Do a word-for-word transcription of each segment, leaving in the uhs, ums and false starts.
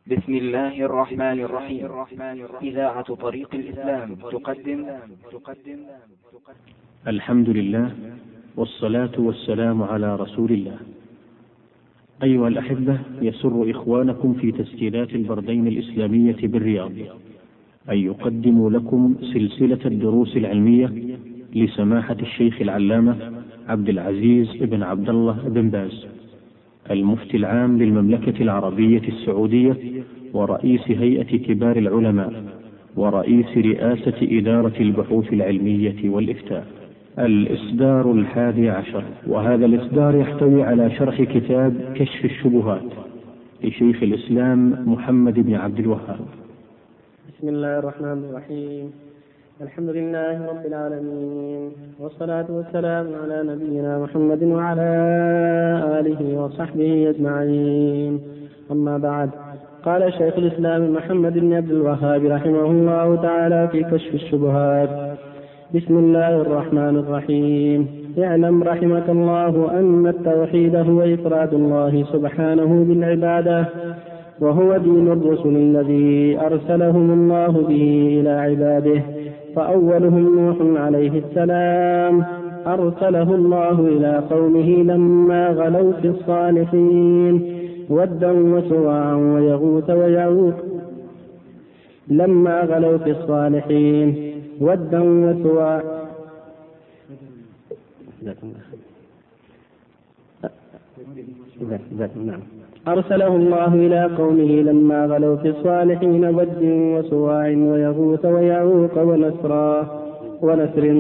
بسم الله الرحمن الرحيم. إذاعة طريق الإسلام تقدم الحمد لله والصلاة والسلام على رسول الله. أيها الأحبة، يسر إخوانكم في تسجيلات البردين الإسلامية بالرياض أن يقدموا لكم سلسلة الدروس العلمية لسماحة الشيخ العلامة عبد العزيز بن عبد الله بن باز، المفتي العام للمملكة العربية السعودية ورئيس هيئة كبار العلماء ورئيس رئاسة إدارة البحوث العلمية والإفتاء. الإصدار الحادي عشر، وهذا الإصدار يحتوي على شرح كتاب كشف الشبهات لشيخ الإسلام محمد بن عبد الوهاب. بسم الله الرحمن الرحيم. الحمد لله رب العالمين، والصلاة والسلام على نبينا محمد وعلى آله وصحبه أجمعين. أما بعد، قال شيخ الإسلام محمد بن عبد الوهاب رحمه الله تعالى في كشف الشبهات: بسم الله الرحمن الرحيم. اعلم رحمك الله أن التوحيد هو إفراد الله سبحانه بالعبادة، وهو دين الرسل الذي أرسلهم الله به إلى عباده. فأولهم نوح عليه السلام، أرسله الله إلى قومه لما غلوا في الصالحين ودا وسواعا ويغوث ويعوق لما غلوا في الصالحين ودا وسواعا أرسله الله إلى قومه لما غلوا في الصالحين ود وسواع ويغوث ويعوق ونسرا ونسر.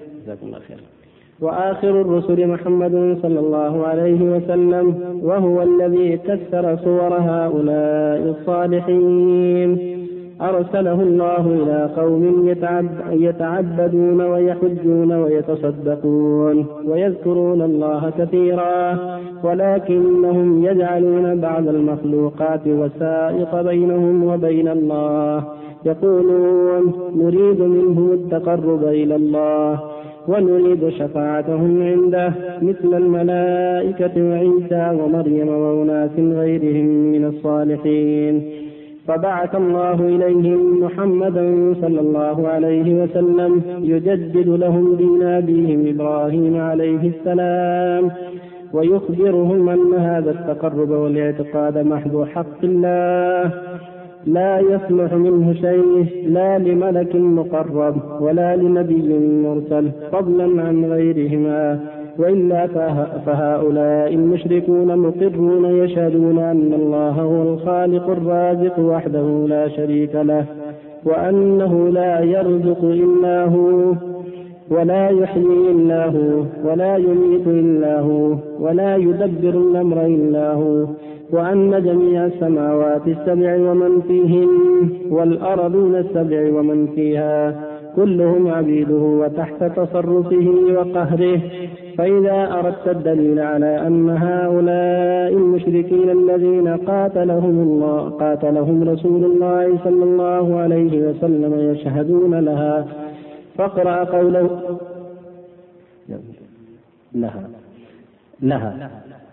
وآخر الرسل محمد صلى الله عليه وسلم، وهو الذي كسر صور هؤلاء الصالحين. أرسله الله إلى قوم يتعبدون ويحجون ويتصدقون ويذكرون الله كثيرا، ولكنهم يجعلون بعض المخلوقات وسائط بينهم وبين الله، يقولون نريد منهم التقرب إلى الله ونريد شفاعتهم عنده، مثل الملائكة وعيسى ومريم وأناس غيرهم من الصالحين. فبعث الله إليهم محمدا صلى الله عليه وسلم يجدد لهم دين أبيهم إبراهيم عليه السلام، ويخبرهم أن هذا التقرب والاعتقاد محض حق الله، لا يصلح منه شيء، لا لملك مقرب ولا لنبي مرسل، فضلا عن غيرهما. وإلا فهؤلاء المشركون مقرون يشهدون أن الله هو الخالق الرازق وحده لا شريك له، وأنه لا يرزق إلا هو، ولا يحيي إلا هو، ولا يميت إلا هو، ولا يدبر الأمر إلا هو، وأن جميع السماوات السبع ومن فيهن والأرضين السبع ومن فيها كلهم عبيده وتحت تصرفه وقهره. فإذا أردت الدليل على أن هؤلاء المشركين الذين قاتلهم الله قاتلهم رسول الله صلى الله عليه وسلم يشهدون لها، فاقرأ قوله لها لها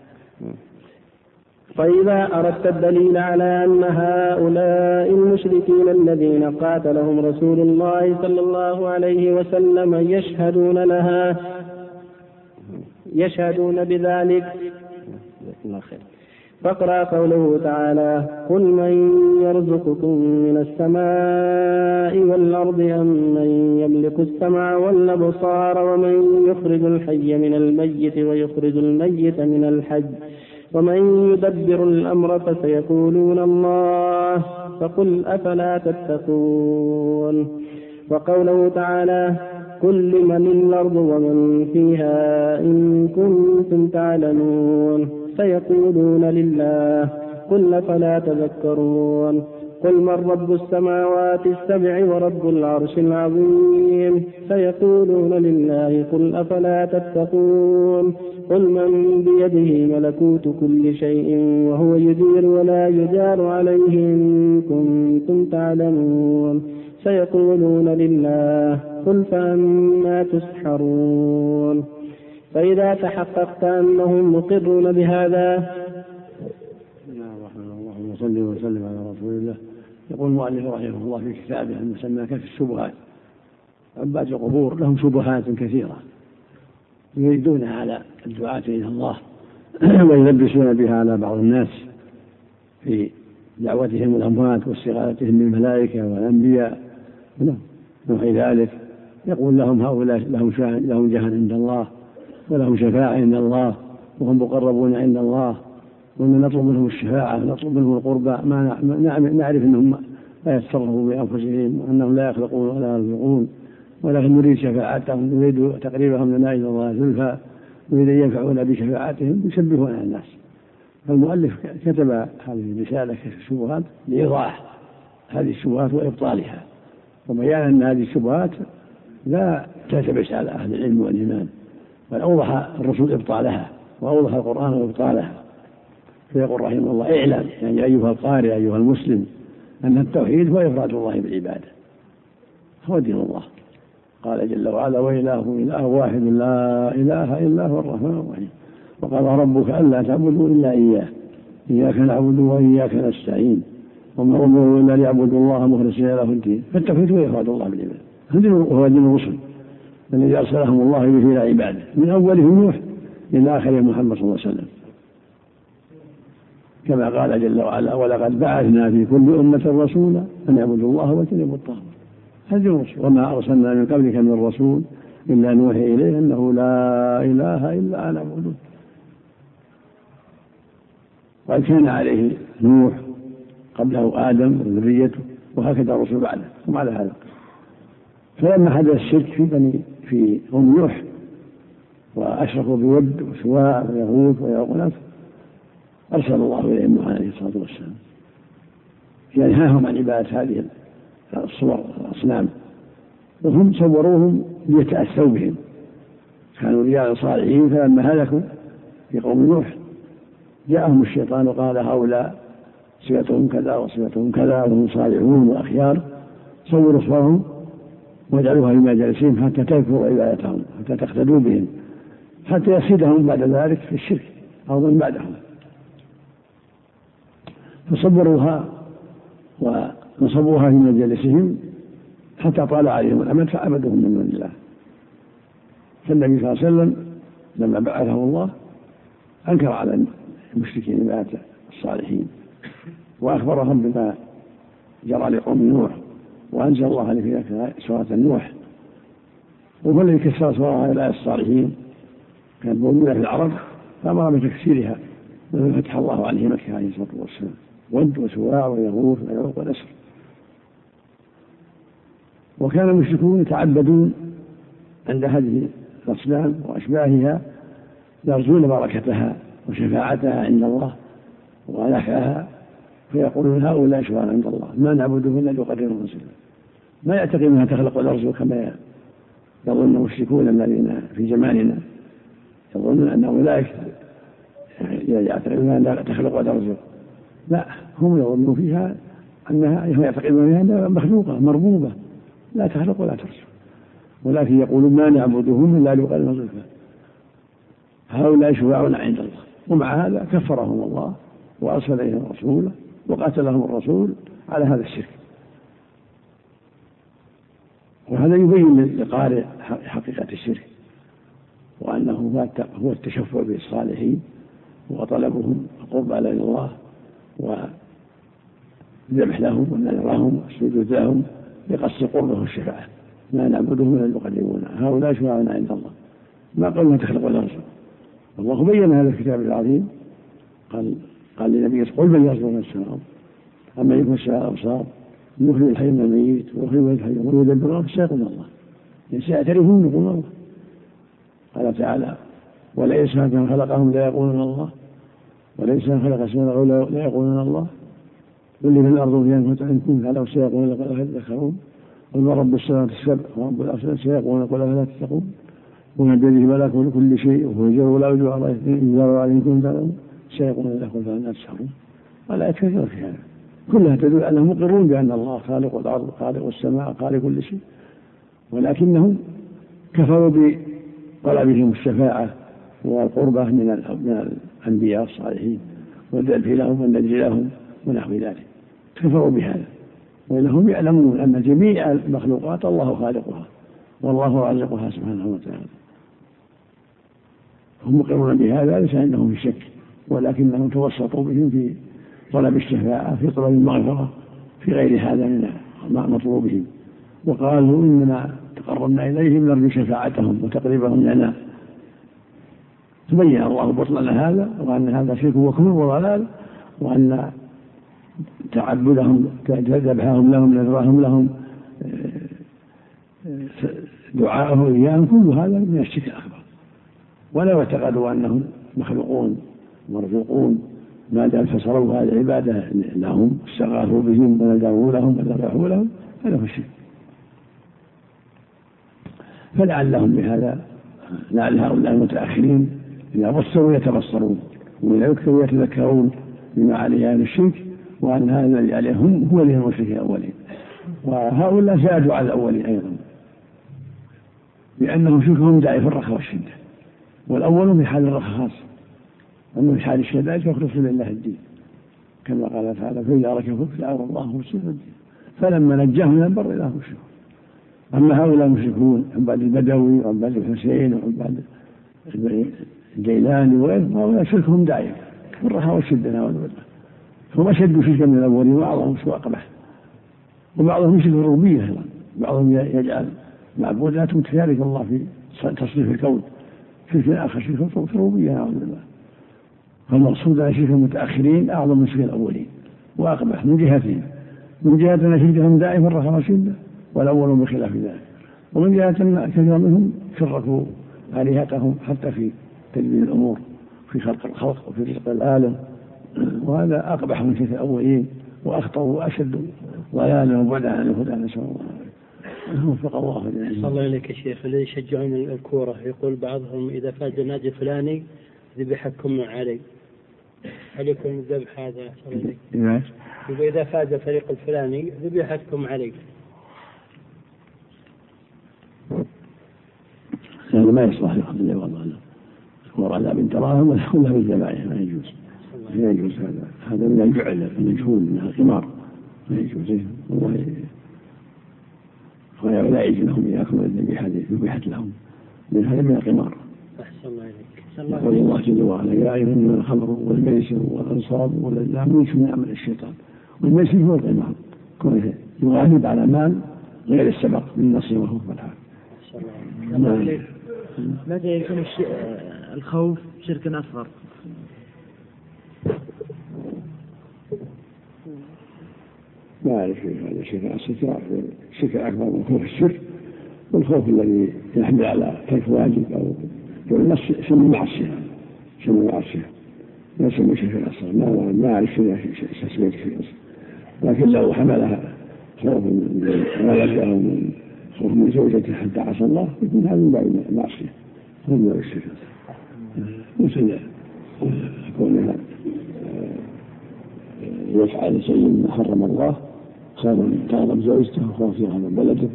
فإذا أردت الدليل على أن هؤلاء المشركين الذين قاتلهم رسول الله صلى الله عليه وسلم يشهدون لها يشهدون بذلك، فاقرأ قوله تعالى: قل من يرزقكم من السماء والأرض أم من يملك السمع والأبصار ومن يخرج الحي من الميت ويخرج الميت من الحي ومن يدبر الأمر، فسيقولون الله، فقل أفلا تتقون. وقوله تعالى: قل لمن الأرض ومن فيها إن كنتم تعلمون، سيقولون لله، قل أفلا تذكرون. قل من رب السماوات السبع ورب العرش العظيم، سيقولون لله، قل أفلا تتقون. قل من بيده ملكوت كل شيء وهو يجير ولا يجار عليه إن كنتم تعلمون، سيقولون لله، قل فأنى تسحرون. فإذا تحققت أنهم مقرون بهذا وصل وسلم على رسول الله. يقول المؤلف رحمه الله في كتابه المسمى كشف الشبهات: عباد القبور لهم شبهات كثيرة يريدونها على الدعاة إلى الله ويلبسون بها على بعض الناس في دعوتهم الأموات واستغاثتهم بالملائكة والأنبياء وغير ذلك. يقول لهم هؤلاء لهم لهم جاه عند الله ولهم شفاعة عند الله وهم مقربون عند الله، وأن نطلب منهم الشفاعة ونطلب منهم القربى ما نعرف أنهم لا يتصرفوا بأنفسهم وأنهم لا يخلقون ولا يرزقون، ولكن نريد شفاعتهم، نريد تقريبهم لنا إلى الله زلفى، نريد أن ينفعونا بشفاعتهم يشبهون على الناس. فالمؤلف كتب هذه الرسالة كشف الشبهات لإيضاح هذه الشبهات وإبطالها وبيان أن هذه الشبهات لا تلتبس على أهل العلم والإيمان، بل أوضح الرسول إبطالها وأوضح القرآن إبطالها. فيقول رحمه الله: اعلم يعني أيها القارئ أيها المسلم أن التوحيد هو إفراد الله بالعبادة، هو دين الله. قال جل وعلا: وإلهكم إله واحد لا إله إلا هو الرحمن الرحيم. وقال: ربك ألا تعبدوا إلا إياه إياك نعبد وإياك نستعين وما أمروا إلا ليعبدوا الله مخلصين له الدين. فالتوحيد هو إفراد الله بالعبادة، وهو دين الرسل الذي أرسلهم الله به إلى عباده من أولهم نوح إلى آخرهم محمد صلى الله عليه وسلم، كما قال جل وعلا: ولقد بعثنا في كل أمة رسولا أن يعبدوا الله واجتنبوا الطاغوت. هذه الرسل، وما أرسلنا من قبلك من رسول إلا نوحي إليه أنه لا إله إلا أنا أعبدون. وقد كان عليه نوح قبله آدم وذريته، وهكذا الرسل بعده ثم على هذا. فلما حدث الشرك في بني في قوم نوح وأشركوا بود وسواع ويغوث ويعوق أرسل الله إليهم نوح عليه الصلاة والسلام، يعني نهاهم عن عبادة هذه الصور الأصنام، وهم صوروهم ليتأسوا بهم. كانوا رجال صالحين، فلما هلكوا في قوم نوح جاءهم الشيطان وقال: هؤلاء صفتهم كذا وصفتهم كذا وهم صالحون وأخيار، صوروا صورهم واجعلوها في مجالسهم حتى تذكروا عبادتهم، حتى تقتدوا بهم، حتى يفسدهم بعد ذلك في الشرك أو من بعدهم. فصبروها ونصبوها في مجالسهم حتى طال عليهم الأمد فعبدوهم من دون الله. فالنبي صلى الله عليه وسلم لما بعثه الله أنكر على المشركين عبادة الصالحين وأخبرهم بما جرى لقوم نوح، وأنزل الله عليه في سورة النوح. وهو الذي كسر سورة هؤلاء الصالحين كانت موجودة في العرب، فأمر بتكسيرها لما فتح الله عليه مكة عليه الصلاة والسلام: ود وسواع ويغوث ويعوق ونسر. وكان المشركون يتعبدون عند هذه الأصنام وأشباهها يرجون بركتها وشفاعتها عند الله ونفعها، فيقولون: هؤلاء شفعاء عند الله ما نعبدهم إلا ليقربونا إلى الله. ما يعتقد أنها تخلق الأرض كما يظن المشركون الذين في زماننا، يظنون أن أولئك يعتقدون أنها تخلق الأرض. لا، هم يظنون فيها أنها يعتقدون فيها أنها مخلوقة مربوبة لا تخلق ولا ترزق، ولكن يقولون: ما نعبدهم إلا ليقربونا إلى الله، هؤلاء شفعاؤنا عند الله. ومع هذا كفرهم الله وأرسل إليهم رسوله وقاتلهم الرسول على هذا الشرك. وهذا يبين للقارئ حقيقة الشرك، وأنه هو التشفع بالصالحين وطلبهم القرب إلى الله والذبح لهم والنذر لهم والسجود لهم لقصد قربه الشفاعة. ما نعبدهم إلا ليقربونا، هؤلاء شفعاؤنا عند الله، ما قالوا تخلق الأرض. الله بين هذا الكتاب العظيم، قال قال لنبيه: قل من يرزقكم من السماء أما يكون السماء الأبصار يخرج الحي من الميت ويخرج الحي ويدبر الأمر فسيقول الله، سيعترفون يقول الله. قال تعالى: ولئن سألتهم خلقهم لا يقولون الله ولئن سألتهم خلق السماء لا يقولون الله قل لمن الأرض فيها إن كنت على سيقولون لقد أفلا تذكرون قل من رب السماوات السبع ورب الأرض سيقولون لقد أفلا تتقون ومن بيده ملك كل شيء وهو يجر ولا يجر عليه إن كنت تعلمون سيقولون لكم فلا تسحرون. ولا يكفر في هذا كلها تدل أنهم مقرون بأن الله خالق الأرض خالق السماء خالق كل شيء، ولكنهم كفروا بطلبهم الشفاعة والقربة من الأنبياء الصالحين والذبح لهم والنذر لهم ونحو ذلك، كفروا بهذا. وإنهم يعلمون أن جميع المخلوقات الله خالقها والله رازقها سبحانه وتعالى، هم مقرون بهذا، ليس عندهم في شك، ولكنهم توسطوا بهم في طلب الشفاعة، في طلب المغفرة، في غير هذا من مطلوبهم، وقالوا إننا تقربنا إليهم نرجو شفاعتهم وتقريبهم لنا. تبين الله بطلان هذا، وأن هذا شرك وكفر وضلال، وأن تعبدهم ذبحهم لهم نذرهم لهم دعاءهم إياهم كل هذا من الشرك الأكبر. ولا اعتقدوا أنهم مخلوقون مرزوقون ما دام فسروا هذه العبادة لهم، استغاثوا بهم ونذروا لهم وذبحوا لهم، هذا هو الشرك. فلعلهم بهذا، لعل هؤلاء المتأخرين إذا بصروا يتبصرون، وإذا يذكروا يتذكرون بما عليه أهل الشرك، وأن هذا الذي عليهم هو الذي المشرك الأولين، وهؤلاء زادوا على الأولين أيضا، لأنهم شركهم داعي في الرخاء والشدة، والأول في حال الرخاء خاص، أما في حال الشدائد فيخلصوا لله الدين، كما قال تعالى: فإذا ركبوا فدعوا الله مخلصين الدين، فلما نجاهم من البر إذا هم يشركون. أما هؤلاء المشركون عباد البدوي وعباد الحسين وعباد الجيلاني وغيرهم، هؤلاء شركهم داعي في الرخاء والشدة، نعوذ بالله، هم أشد شركا من الأولين، وبعضهم سوء قبح، وبعضهم يشرك الربوبية أيضا، بعضهم يجعل معبودات متشارك الله في تصريف الكون، شرك آخر شرك في الربوبية، نعوذ بالله. فالمقصود أن شرك المتأخرين أعظم من شرك الأولين وأقبح من جهتين: من جهة أن شركهم داعي في الرخاء والشدة، والأول بخلاف ذلك، ومن جهة أن كثير منهم شركوا آلهتهم حتى في تدبير الأمور، في خلق الخلق وفي رزق العالم، وهذا أقبح من شرك الأولين وأخطر وأشد ضلالا وبعدا عن الهدى، نسأل الله وفق الله. صلى الله عليك يا شيخ. اللي يشجعون الكورة يقول بعضهم إذا فاز النادي الفلاني ذبحكم علي، هل يكون الذبح هذا صلى الله عليك؟ يقول إذا فاز الفريق الفلاني ذبحكم علي، هذا ما يصلح لأخذ الله والله، الكورة لا بنت راهم ولا بالذبائح، ما يجوز، لا يجوز هذا، هذا من الجعل المجهول، من القمار، ما يجوز. والله ولا يجوز لهم يأكلون الذبيحة ذبيحت لهم، من هذا من القمار. أحسن الله إليك. يقول الله جل وعلا: يا أيها الذين الخمر والميسر والأنصاب والأزلام رجس من عمل الشيطان. والميسر هو القمار، كونه يغالب على مال غير السبق من نصيب وهو والحال. متى يكون الخوف شرك أصغر؟ ما أعرف هذا شرك أصغر، شرك أكبر من خوف الشرك، والخوف الذي يحمل على ترك واجب أو النص سمي معصية، سمي معصية، لا سمي شرك أصغر. ما ما أعرف شيء اسمه شرك أصغر، لكن لو حملها خوف من ولده أو من خوف من زوجته حتى عصى الله يكون هذا من باب المعصية، هو من باب الشرك. مثل كونها يفعل شيء ما حرم الله، خاف تغضب زوجته وخاف يغضب بلده،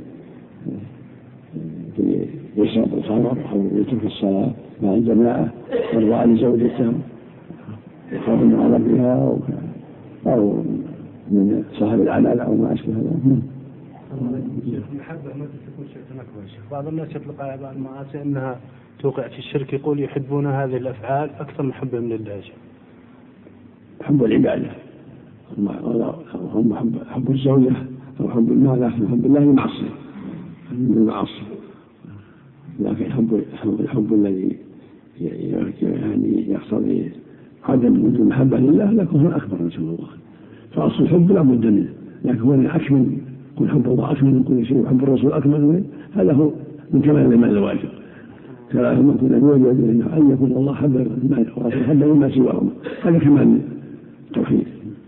يشرب الخمر أو يترك الصلاة مع الجماعة يرضى لزوجته يخاف من غضبها، أو من صاحب العمل أو ما أشبه هذا. المحبة متى تكون شركا أكبر؟ بعض الناس يطلق على بعض المعاصي أنها توقع في الشرك، يقول يحبون هذه الأفعال أكثر من حبهم لله. حب العبادة، هم حب الزوجة أو حب المال، لكن حب الله معصية من المعاصي، لكن حب الحب الذي يعني يقتضي عدم وجود المحبة لله لكن هو أكبر نسأل الله. فأصل الحب لا بد منه، لكن هو أكمل، كل حب الله أكمل من كل شيء، وحب الرسول أكمل منه، هذا هو من كمال الإيمان الواجب. كما ما كنا نقول أن يكون الله حب الرسول حب مما سواهما، هذا كمال التوحيد.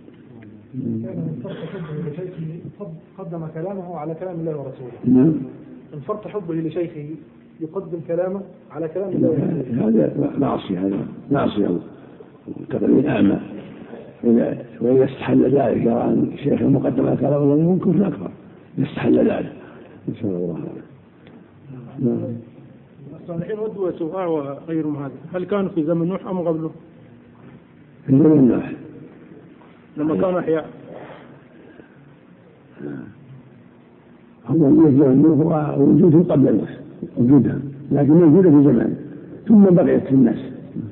قدم كلامه على كلام الله ورسوله. نعم. انفرط حبه لشيخه يقدم كلامه على كلام الله ورسوله. هذا معصية، هذا معصية تقديم أعمى. وإذا استحل ذلك عن شيخ المقدم على كلام الله ممكن كفر أكبر، يستحل ذلك. إن شاء الله. نعم. الصالحين ودوا سواء وغيرهم هذا، هل كانوا في زمن نوح أم قبله؟ في زمن نوح. لما كان أحياء هو هو وجود قبل الناس وجودها، لكن موجودة في زمان ثم بقيت في الناس.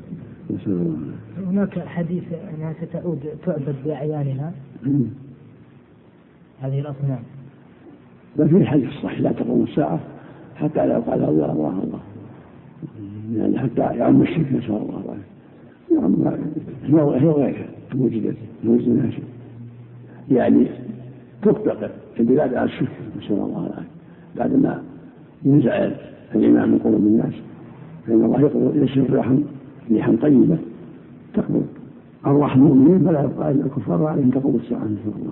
هناك حديث أنها ستعود تعبد بأعيانها هذه الأصنام. ما في حديث صحيح لا تقوم الساعة حتى لا يقال الله الله الله، يعني حتى يعم الشرك نسأل الله العافية. هي غيرها وجدت وجد الناس يعني تطبق البلاد على الشرك نسأل الله العافية بعد ما ينزع الإيمان من قلوب الناس، فإن الله يقبل يسر رحم ريحا طيبة تقبل أرواح المؤمنين فلا يبقى إلا الكفار عليهم تقوم الساعة نسأل الله.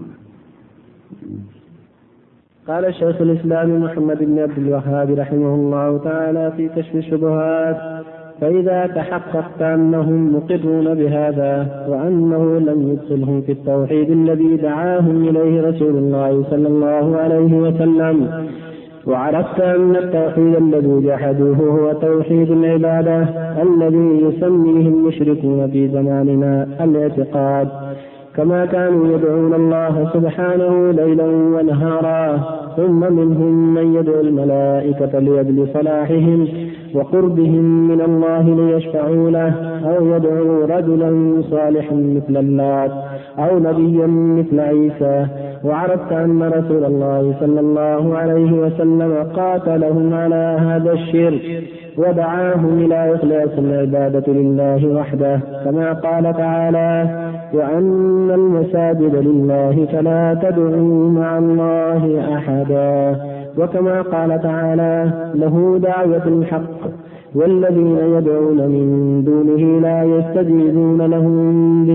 قال شيخ الإسلام محمد بن عبد الوهاب رحمه الله تعالى في كشف الشبهات: فإذا تحققت أنهم مقرون بهذا وأنه لم يدخلهم في التوحيد الذي دعاهم إليه رسول الله صلى الله عليه وسلم، وعرفت أن التوحيد الذي جحدوه هو توحيد العبادة الذي يسميه المشركون في زماننا الاعتقاد، كما كانوا يدعون الله سبحانه ليلا ونهارا، ثم منهم من يدعو الملائكة لأجل صلاحهم وقربهم من الله ليشفعوا له، أو يدعو رجلا صالحا مثل اللات أو نبيا مثل عيسى. وعرفت أن رسول الله صلى الله عليه وسلم قاتلهم على هذا الشرك ودعاهم إلى إخلاص العبادة لله وحده، كما قال تعالى: وأن المساجد لله فلا تدعوا مع الله أحدا، وكما قال تعالى: له دعوة الحق والذين يدعون من دونه لا يستجيبون لهم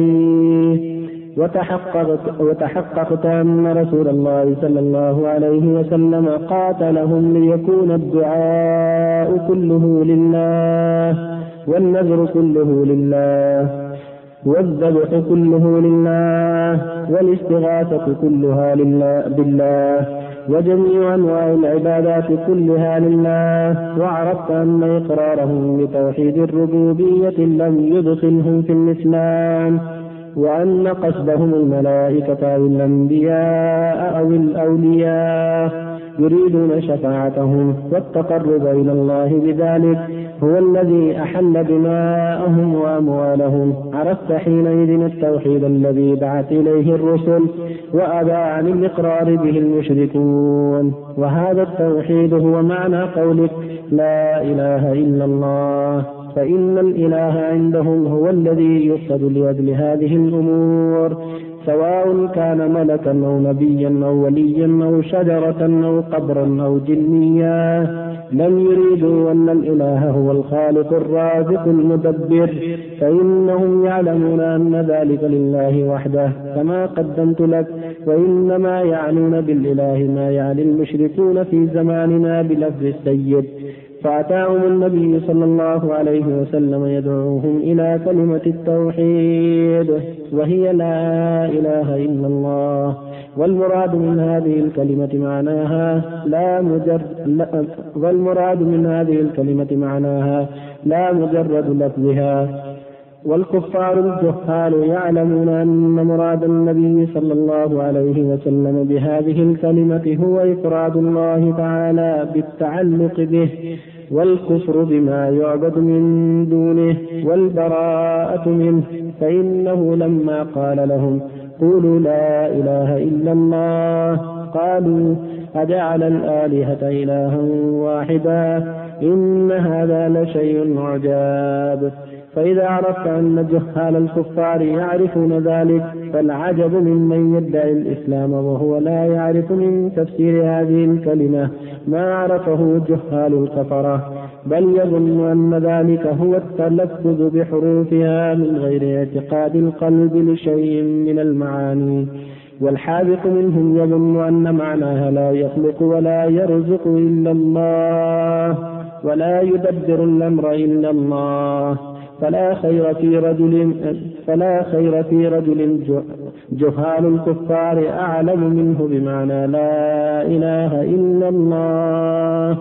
بشيء. وتحققت, وتحققت أن رسول الله صلى الله عليه وسلم قاتلهم ليكون الدعاء كله لله والنذر كله لله والذبح كله لله والاستغاثة كلها لله بالله وجميع أنواع العبادات كلها لله. وعرفت أن إقرارهم بتوحيد الربوبية لم يدخلهم في الإسلام، وأن قصدهم الملائكة أو الأنبياء أو الأولياء يريدون شفاعتهم والتقرب إلى الله بذلك هو الذي أحل دماءهم وأموالهم. عرفت حينئذ التوحيد الذي بعث إليه الرسل وأبى عن الإقرار به المشركون، وهذا التوحيد هو معنى قولك لا إله إلا الله، فإن الإله عندهم هو الذي يقصد لأجل هذه الأمور، سواء كان ملكا أو نبيا أو وليا أو شجرة أو قبرا أو جنيا. لم يريدوا أن الإله هو الخالق الرازق المدبر، فإنهم يعلمون أن ذلك لله وحده كما قدمت لك، وإنما يعنون بالإله ما يعني المشركون في زماننا بلفظ السيد. فأتاهم النبي صلى الله عليه وسلم يدعوهم إلى كلمة التوحيد وهي لا إله إلا الله، والمراد من هذه الكلمة معناها لا مجرد لا والمراد من هذه الكلمة معناها لا مجرد لفظها. والكفار الجهال يعلمون أن مراد النبي صلى الله عليه وسلم بهذه الكلمة هو إفراد الله تعالى بالتعلق به، والكفر بما يعبد من دونه، والبراءة منه. فإنه لما قال لهم قولوا لا إله إلا الله قالوا أجعل الآلهة إلها واحدا إن هذا لشيء عجاب. فإذا عرفت أن جهال الكفار يعرفون ذلك فالعجب ممن يدعي الإسلام وهو لا يعرف من تفسير هذه الكلمة ما عرفه جهال الكفرة، بل يظن أن ذلك هو التلفظ بحروفها من غير اعتقاد القلب لشيء من المعاني. والحاذق منهم يظن أن معناها لا يخلق ولا يرزق إلا الله ولا يدبر الأمر إلا الله، فلا خير في رجل فلا خير في رجل جهال الكفار أعلم منه بمعنى لا إله إلا الله.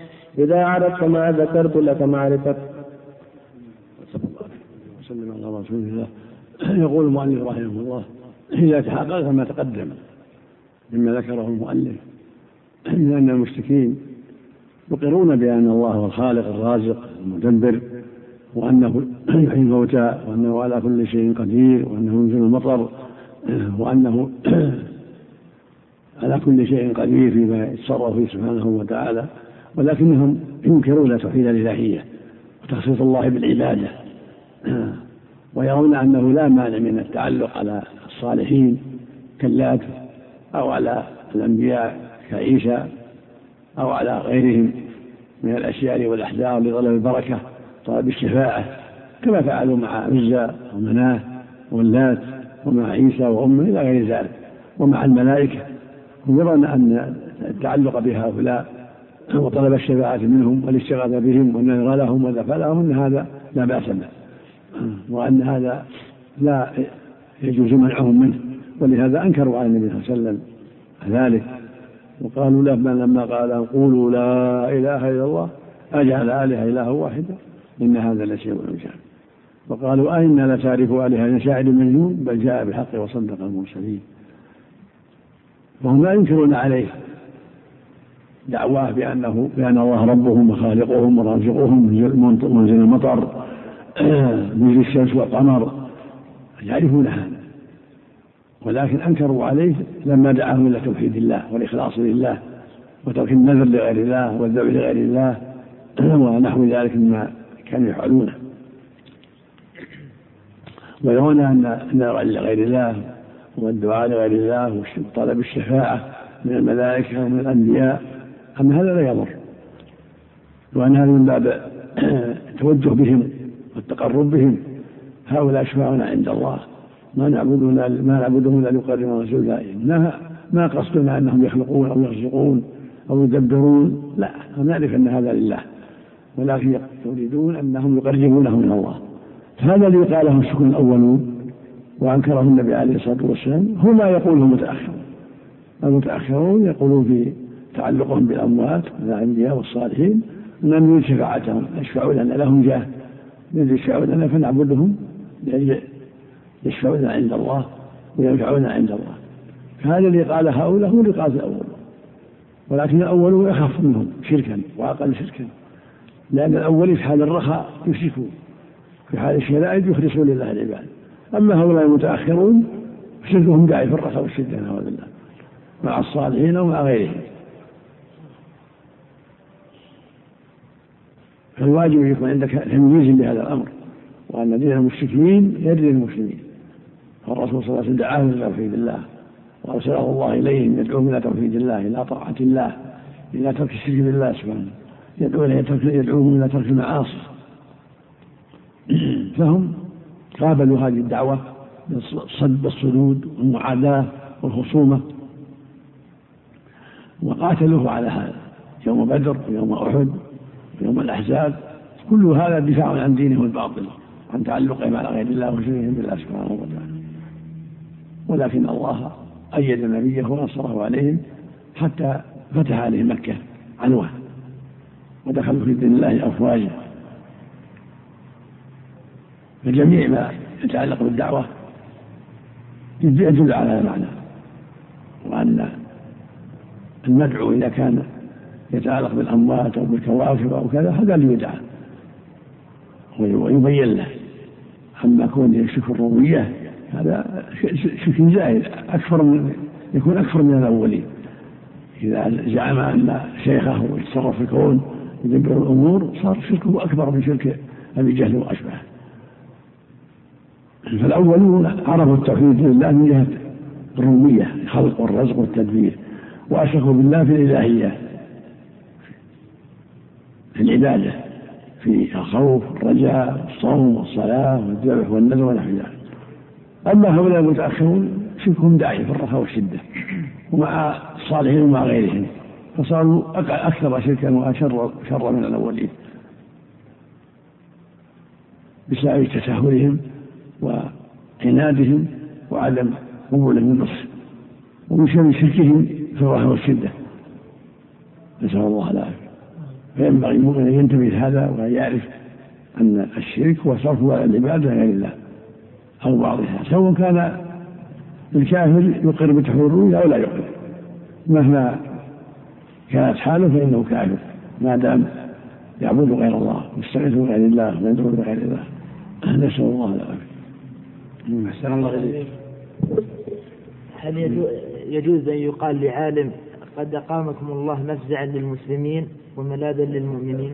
إذا عرفت ما ذكرت لك معرفة. صلى الله عليه وسلم على رسول الله. يقول المؤلف رحمه الله: إذا تحقق ما تقدم مما ذكره المؤلف من أن المشركين يقرون بأن الله هو الخالق الرازق المدبر، وأنه يحيي الموتى، وأنه على كل شيء قدير، وأنه ينزل المطر، وأنه على كل شيء قدير فيما يتصرف فيه سبحانه وتعالى، ولكنهم ينكرون توحيد الإلهية وتخصيص الله بالعبادة، ويرون أنه لا مانع من التعلق على الصالحين كاللات أو على الأنبياء كعيسى أو على غيرهم من الأشياء والأحجار لطلب البركة طلب الشفاعة، كما فعلوا مع عزى ومناه واللات ومع عيسى وأمه إلى غير ذلك، ومع الملائكة. هم يرون أن التعلق بهؤلاء وطلب الشفاعة منهم والاستغاثة بهم والنذر لهم والذبح لهم أن هذا لا بأس به، وأن هذا لا يجوز منعهم منه، ولهذا أنكروا على النبي صلى الله عليه وسلم ذلك، وقالوا له لما قال قولوا لا إله إلا الله أجعل آلهة إله واحدة إن هذا لشيء عجاب، وقالوا أئنا لتعرف آلهة شاعر مجنون بل جاء بالحق وصدق المرسلين. وهم لا ينكرون عليه دعواه بأنه بأن الله ربهم وخالقهم ورازقهم منزل المطر مجري الشمس والقمر، يعرفون هذا، ولكن أنكروا عليه لما دعاهم إلى توحيد الله والإخلاص لله وترك النذر لغير الله والذبح لغير الله ونحو ذلك مما كانوا يفعلونه، ويرون أن النذر لغير الله والدعاء لغير الله وطلب الشفاعة من الملائكة ومن الأنبياء أن هذا لا يضر، وأن هذا من باب التوجه بهم والتقرب بهم. هؤلاء شفاعنا عند الله ما نعبدهم ما نعبدهم لا ليقربونا زلفى، ما قصدنا أنهم يخلقون أو يرزقون أو يدبرون، لا، نعرف أن هذا لله، ولكن يريدون أنهم يقربونه من الله. هذا اللي قاله الشكر الأولون وأنكره النبي عليه الصلاة والسلام هو ما يقوله المتأخرون. المتأخرون يقولون في تعلقهم بالأموات والأنبياء والصالحين أنهم يريد شفاعتهم، يشفعون لنا لهم جاه، يشفعون لنا فنعبدهم يشفعون عند الله وينفعون عند الله. فهذا اللي قال هؤلاء هو اللي قال الأول، ولكن الأول يخاف منهم شركا وأقل شركا، لأن الأول في حال الرخاء يشركون، في حال الشدائد يخلصون لله العباد. أما هؤلاء المتأخرون شركهم داعي في الرخاء والشدة نعوذ بالله مع الصالحين ومع غيرهم. فالواجب يكون عندك تمييز بهذا الأمر، وأن دين المشركين يدري المسلمين، فالرسول صلى الله عليه وسلم دعاهم إلى توحيد الله وأرسله الله إليهم يدعوهم إلى توحيد الله، إلى طاعة الله، إلى ترك الشرك بالله سبحانه، يدعوهم إلى ترك المعاصي. فهم قابلوا هذه الدعوة بالصد بالصدود والمعاداة والخصومة، وقاتلوه على هذا يوم بدر ويوم أحد ويوم الأحزاب، كل هذا دفاع عن دينه الباطل، عن تعلقهم على غير الله وشركهم بالله سبحانه وتعالى. ولكن الله أيد نبيه ونصره عليهم حتى فتح عليهم مكة عنوة ودخلوا في دين الله أفواجا. فجميع ما يتعلق بالدعوة يدل على معنى، وأن المدعو إذا كان يتعلق بالأموات أو بالكواكب أو كذا هذا اللي يدعى ويبين له. أما كون يشرك الربوبية هذا شرك زائد أكثر من يكون أكثر من الأولين. إذا زعم أن شيخه يتصرف في الكون يدبر الأمور صار شركه أكبر من شرك أبي جهل وأشبهه. فالأولون عرفوا التوحيد لله من جهة الربوبية الخلق والرزق والتدبير، وأشركوا بالله في الإلهية في العبادة في الخوف والرجاء والصوم والصلاة والذبح والنذر ونحو ذلك. أما هؤلاء المتأخرون شركهم داعي في الرخاء والشدة ومع الصالحين ومع غيرهم، فصاروا أكثر شركا وأشر شر من الأولين بسبب تساهلهم وعنادهم وعدم قبولهم النصر، ومن شر شركهم في الرخاء والشدة، نسأل الله العافية. فينبغي المؤمن أن ينتبه لهذا وأن يعرف أن الشرك هو صرف العبادة غير الله أو بعضها، سواء كان الكافر يقر بتحرير الرؤيا أو لا يقر، مهما كانت حاله فإنه كافر ما دام يعبد غير الله يستغيث بغير الله ويدعو بغير الله. نسأل الله العافية. أحسن الله إليك. هل يجوز أن يقال لعالم قد أقامكم الله مفزعا للمسلمين وملاذا للمؤمنين؟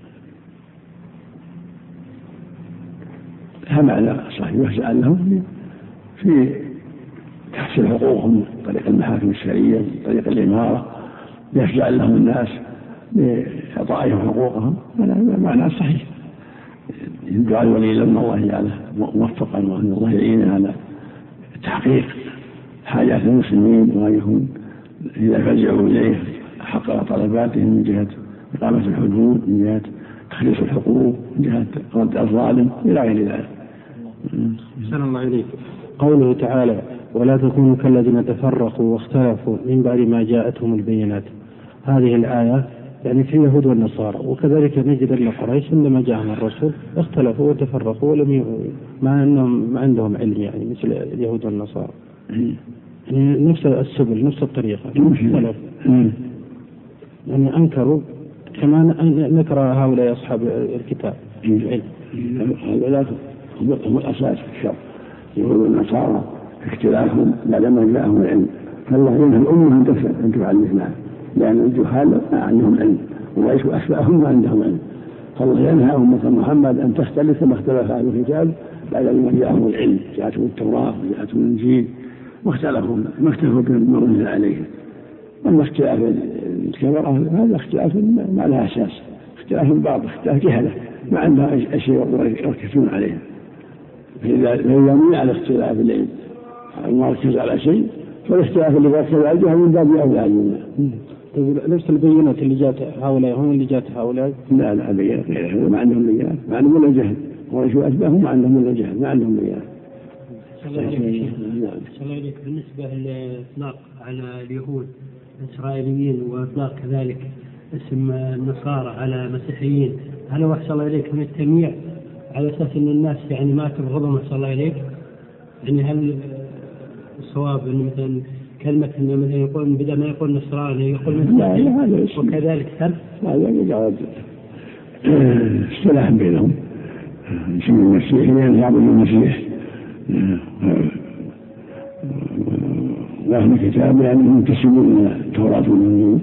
هذا معنى صحيح، مفزعا لهم في تحصيل حقوقهم من طريق المحاكم الشرعية من طريق الإمارة، يفزع لهم الناس لإعطائهم حقوقهم، هذا معنى صحيح. الدعاء الولي لما الله يجعله موفقا وأن الله يعينه على تحقيق حاجات المسلمين، وأن يكون إذا فزعوا إليه حقق طلباتهم من جهة إقامة الحدود، من جهة تخليص الحقوق، من جهة رد الظالم إلى غير ذلك. أحسن الله إليك. قوله تعالى ولا تكونوا كالذين تفرقوا واختلفوا من بعد ما جاءتهم البينات، هذه الآية يعني في اليهود والنصارى، وكذلك نجد أن قريش عندما جاءهم الرسول اختلفوا وتفرقوا ولم ي... مع أنهم ما عندهم علم يعني مثل اليهود والنصارى، يعني نفس السبل نفس الطريقة اختلف، يعني أنكروا كما نكر هؤلاء أصحاب الكتاب. هؤلاء هم الأساس في الشر، اليهود والنصارى اختلافهم بعدما جاءهم العلم، فالله ينهى الأمة أن تعلمها لأن الجهال عندهم علم وليس أشبههم ما عندهم علم، فالله ينهى أمة محمد أن تختلف كما اختلف أهل الكتاب بعد ما جاءهم العلم، جاءتهم التوراة وجاءتهم الإنجيل واختلفوا ما اختلفوا بما أنزل عليهم. أما اختلاف الكبرى هذا اختلاف ما له أساس، اختلاف بعض اختلاف جهلة ما عندها أشياء يركزون عليها، فإذا يمنع على اختلاف العلم المركز على شيء فالاختلاف اللي ركز على الجهل من باب أولى منه. نفس البينات اللي جاءت هؤلاء هم اللي جاءت هؤلاء؟ لا لا بينات ما عندهم بينات، ما عندهم ولا جهل، وليس أشبههم ما عندهم ولا جهل، ما عندهم بينات. الله عليك. بالنسبة للإطلاق على اليهود الإسرائيليين وإطلاق كذلك اسم النصارى على مسيحيين، هل هو أحسن الله إليك من التجميع على أساس أن الناس يعني ما تبغضهم أحسن الله إليك؟ يعني هل الصواب أن مثلا كلمة أنه مثلا يقول بدل ما يقول نصراني يقول مسيحي وكذلك سلف؟ هذا يجعل اصطلاح بينهم، يسمى المسيح لأن يعبد المسيح وأهل الكتاب يعني ينتسبون إلى التوراة والإنجيل،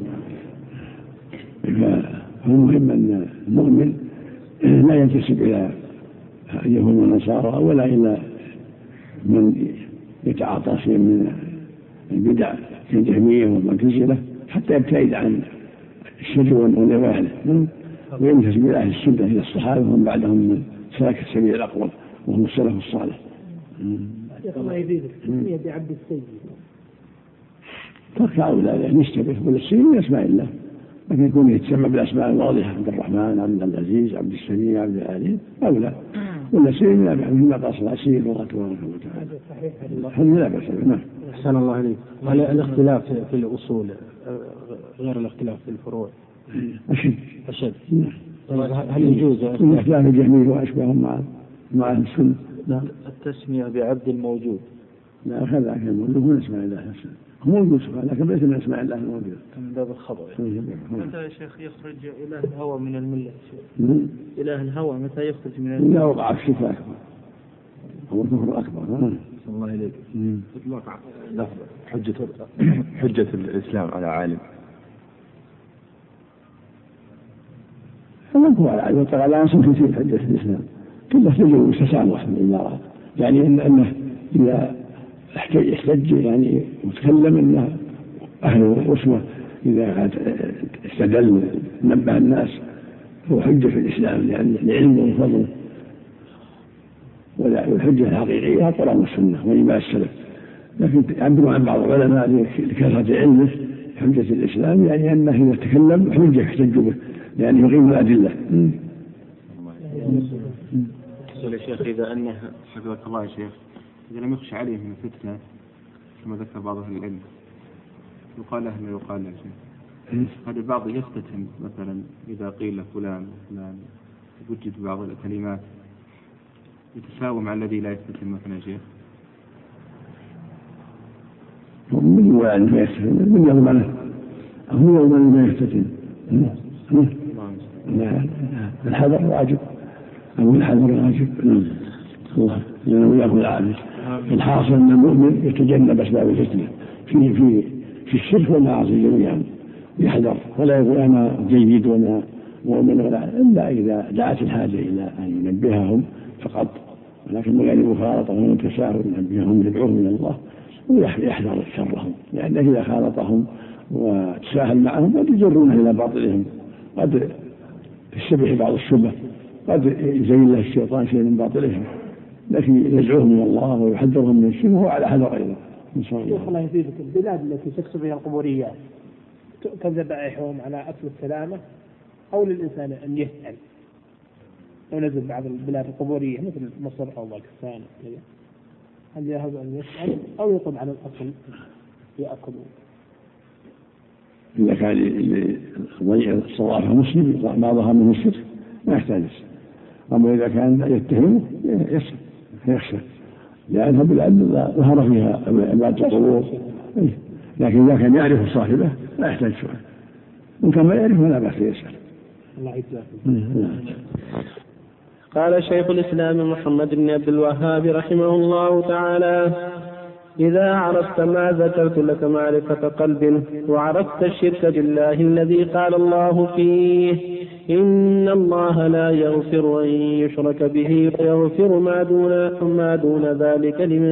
فالمهم أن المؤمن لا ينتسب إلى اليهود والنصارى ولا إلى من يتعاطى شيء من البدع كالجهمية والمعتزلة حتى يبتعد عن الشر ونواله، وينتسب إلى أهل السنة إلى الصحابة ومن بعدهم من سلك السبيل الأقوم وهم السلف الصالح. الله يزيدك تسمية بعبد السيد ترك أولى يشتبه بالسيد من أسماء الله، لكن يكون يتسمى بالأسماء الواضحة عبد الرحمن عبد العزيز عبد السميع عبد العليم أولى، ولا سيد لا بأس مما قصد السيد الله تبارك وتعالى. هذا لا بأس به. أحسن الله عليك. هل الاختلاف في الأصول غير الاختلاف في الفروع أشد أشد؟ هل يجوز اختلاف الجهمية وأشباههم مع مع أهل السنة؟ لا. التسمية بعبد الموجود لا هذا كان موجود من اسماء الله هو موجود لكن ليس من اسماء الله الموجود من باب الخبر. متى يا شيخ يخرج إله الهوى من الملة؟ إله الهوى متى يخرج من الملة؟ إذا وقع في الشفاء هو الكفر الأكبر. الله إليك. إطلاق حجة حجة الإسلام على عالم. فمن هو على عالم وطلع على أنصر في حجة الإسلام كله تجربة تسامح من الإمارات، يعني إن أنه إذا احتج يعني وتكلم أنه أهل رسوة إذا استدل نبه الناس هو حجة في الإسلام لأن العلم وفضله، والحجة الحقيقية القرآن والسنة وإجماع السلف، لكن يعبر عن بعض العلماء لكثرة علمه حجة الإسلام يعني أنه إذا تكلم حجة يحتج به لأنه يقيم الأدلة. يا شيخ إذا أنه حفظك الله يا شيخ إذا لم يخشى عليه من فتنة كما ذكر بعض أهل العلم يقال له ما يقال له شيء، هذا البعض يختتم مثلا إذا قيل فلان فلان يوجد بعض الكلمات يتساوى مع الذي لا يختتم مثلا شيخ. يعني ما يفتتن من يضمنه هو يضمن ما يفتتن. الحذر واجب أو الحذر واجب. الله يأخذ العافية. الحاصل أن المؤمن يتجنب أسباب الفتنة في في في الشرك والمعاصي جميعا، يحذر ولا يقول أنا جيد وأنا مؤمن ولا، إلا إذا دعت الحاجة إلى أن ينبههم فقط، ولكن من غير مخالطة وتساهل ينبههم يدعوهم إلى الله ويحذر شرهم، لأنه إذا خالطهم وتساهل معهم قد يجرونه إلى باطلهم، قد يشبه بعض الشبه، قد يزين له الشيطان شيء من باطلهم، لكن يدعوهم إلى الله ويحذرهم من الشبه وهو على حذر أيضا. إن شاء الله. الله يزيدك، البلاد التي تكسب فيها القبوريات تؤخذ ذبائحهم على أصل السلامة أو للإنسان أن يسأل؟ لو نزل بعض البلاد القبورية مثل مصر أو باكستان هل يهب أن يسأل أو يطلب على الأصل يأكلون؟ إذا كان ضيع الصوافة مسلم بعضها من الشرك ما يحتاج يسأل، أما إذا كان يتهمه يسأل يخشى، لأنها بلاد ظهر فيها عبادة القبور، لكن إذا كان يعرف صاحبه لا يحتاج سؤال، وإن كان ما يعرف لا بأس يسأل. الله يجزاكم. قال شيخ الإسلام محمد بن عبد الوهاب رحمه الله تعالى: إذا عرفت ما ذكرت لك معرفة قلب، وعرفت الشرك بالله الذي قال الله فيه: إن الله لا يغفر أن يشرك به ويغفر ما دون, ما دون ذلك لمن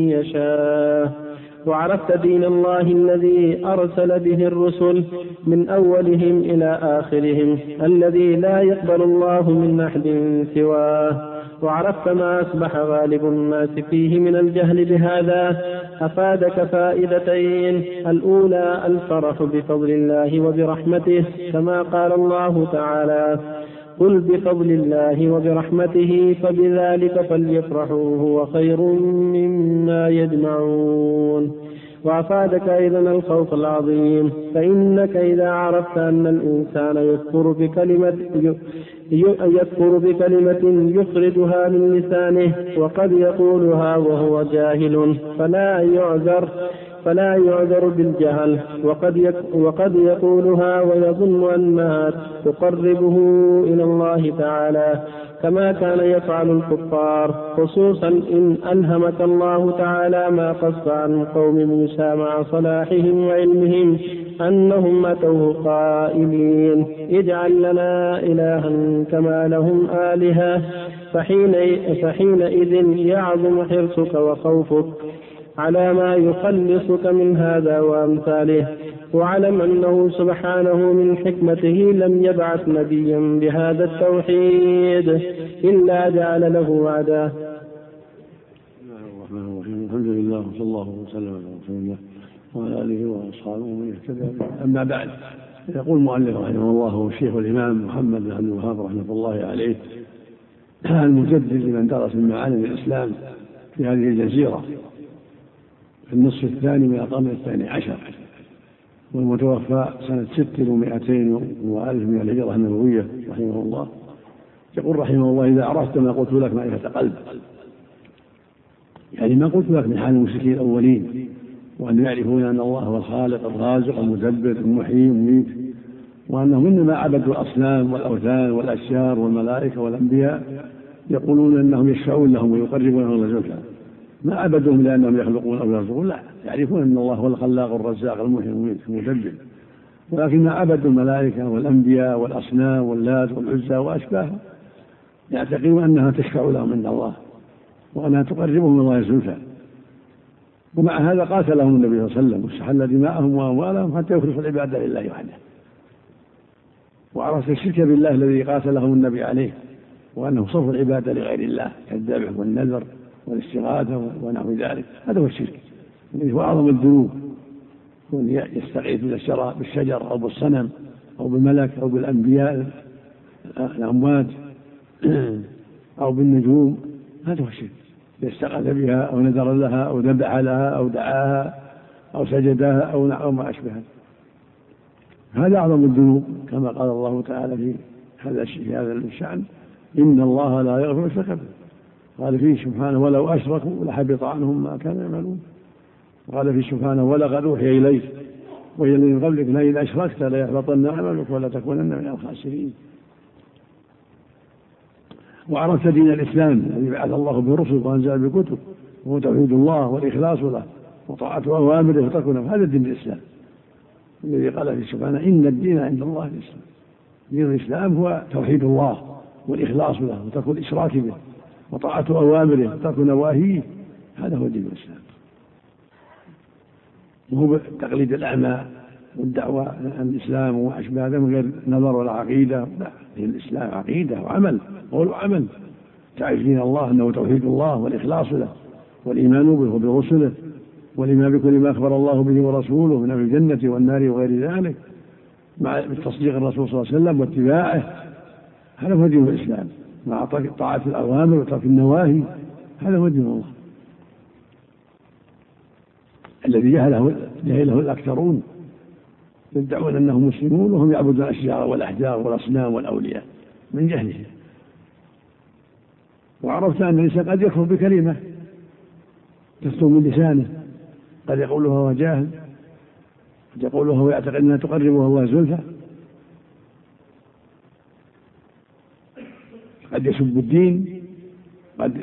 يشاء، وعرفت دين الله الذي أرسل به الرسل من أولهم إلى آخرهم الذي لا يقبل الله من أحد سواه، وعرفت ما أصبح غالب الناس فيه من الجهل بهذا، أفادك فائدتين: الأولى الفرح بفضل الله وبرحمته، كما قال الله تعالى: قل بفضل الله وبرحمته فبذلك فليفرحوا هو خير مما يجمعون. وأفادك أيضا الخوف العظيم، فإنك إذا عرفت أن الإنسان يكفر بكلمة يكفر بكلمة يخرجها من لسانه وقد يقولها وهو جاهل فلا يعذر فلا يعذر بالجهل، وقد وقد يقولها ويظن أنها تقربه إلى الله تعالى كما كان يفعل الكفار، خصوصا إن ألهمك الله تعالى ما قص عن قوم موسى مع صلاحهم وعلمهم أنهم أتوه قائلين: اجعل لنا إلها كما لهم آلهة، فحين فحينئذ يعظم حرصك وخوفك على ما يخلصك من هذا وأمثاله. واعلم أنه سبحانه من حكمته لم يبعث نبيا بهذا التوحيد إلا جعل له وعدا. الحمد لله وصلى الله وسلم على رسول الله وعلى آله وأصحابه ومن اهتدى. أما بعد، يقول المؤلف رحمه الله هو الشيخ الإمام محمد بن عبد الوهاب رحمه الله عليه المجدد لمن درس من معالم الإسلام في هذه الجزيرة في النصف الثاني من القرن الثاني عشر، والمتوفى سنة ست ومائتين وألف من الهجرة النبوية رحمه الله. يقول رحمه الله: إذا عرفت ما قلت لك معرفة قلب، يعني ما قلت لك من حال المشركين الأولين، وأن يعرفون أن الله هو الخالق الرازق المدبر المحيي المميت، وأنهم إنما عبدوا الأصنام والأوثان والأشجار والملائكة والأنبياء، يقولون أنهم يشفعون لهم ويقربونهم إلى زلفى، ما عبدوهم لأنهم يخلقون أو يرزقون، لا، يعرفون أن الله هو الخلاق الرزاق المحيي المميت المدبر، ولكن ما عبدوا الملائكة والأنبياء والأصنام واللات والعزى وأشباهها، يعتقدون أنها تشفع لهم عند الله وأنها تقربهم من الله زلفى. ومع هذا قاتلهم النبي صلى الله عليه وسلم واستحل دماءهم وأموالهم حتى يخلصوا العبادة لله وحده. وعرف الشرك بالله الذي قاتلهم النبي عليه، وأنه صرف العبادة لغير الله كالذبح والنذر والاستغاثة ونحو ذلك، هذا هو الشرك، هو أعظم الذنوب، يستغيث بالشجر أو بالصنم أو بالملك أو بالأنبياء الأموات أو بالنجوم، هذا هو الشرك، يستغاث بها أو نذر لها أو ذبح لها أو دعاها أو سجدها أو ما أشبهها، هذا أعظم الذنوب، كما قال الله تعالى في هذا في هذا الشأن: إن الله لا يغفر الشرك به. قال فيه سبحانه: ولو أشركوا لحبط عنهم ما كانوا يعملون. وقال في سبحانه ولقد أوحي إليك وإلى الذين من قبلك لئن أشركت ليحبطن عملك ولا تكونن من الخاسرين. وعرفت دين الإسلام الذي بعث الله برسل وأنزل بكتب وهو توحيد الله والإخلاص له وطاعة أوامره وتركه. هذا دين الإسلام الذي قال في سبحانه إن الدين عند الله الإسلام. دين الإسلام هو توحيد الله والإخلاص له وترك الإشراك به وطاعة أوامره وترك نواهيه. هذا هو دين الإسلام، وهو تقليد الأعمى والدعوة عن الإسلام وأشباه من غير نظر ولا عقيدة. لا، دين الإسلام عقيدة وعمل، قول وعمل. تعرف دين الله أنه توحيد الله والإخلاص له والإيمان به وبرسله والإيمان بكل ما أخبر الله به ورسوله من أمر الجنة والنار وغير ذلك مع تصديق الرسول صلى الله عليه وسلم واتباعه. هذا هو دين الإسلام مع طاعة الأوامر وترك النواهي. هذا هو دين الله الذي جهله جهله الأكثرون يدعون أنهم مسلمون وهم يعبدون الأشجار والأحجار والأصنام والأولياء من جهله. وعرفت أن الإنسان قد يكفر بكلمة تفتو من لسانه، قد يقولها وهو جاهل، قد يقولها ويعتقد أنها تقربه الله زلفى، قد يسب الدين، قد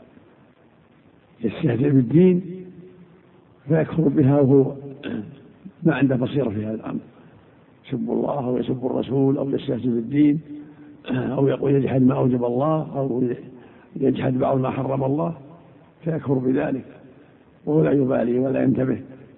يستهزئ بالدين فيكفر بها وهو ما عنده بصيرة في هذا الأمر. يسب الله أو يسب الرسول أو يستهزئ بالدين أو يقول يجحد ما أوجب الله أو يجحد بعض ما حرم الله فيكفر بذلك وهو لا يبالي ولا ينتبه.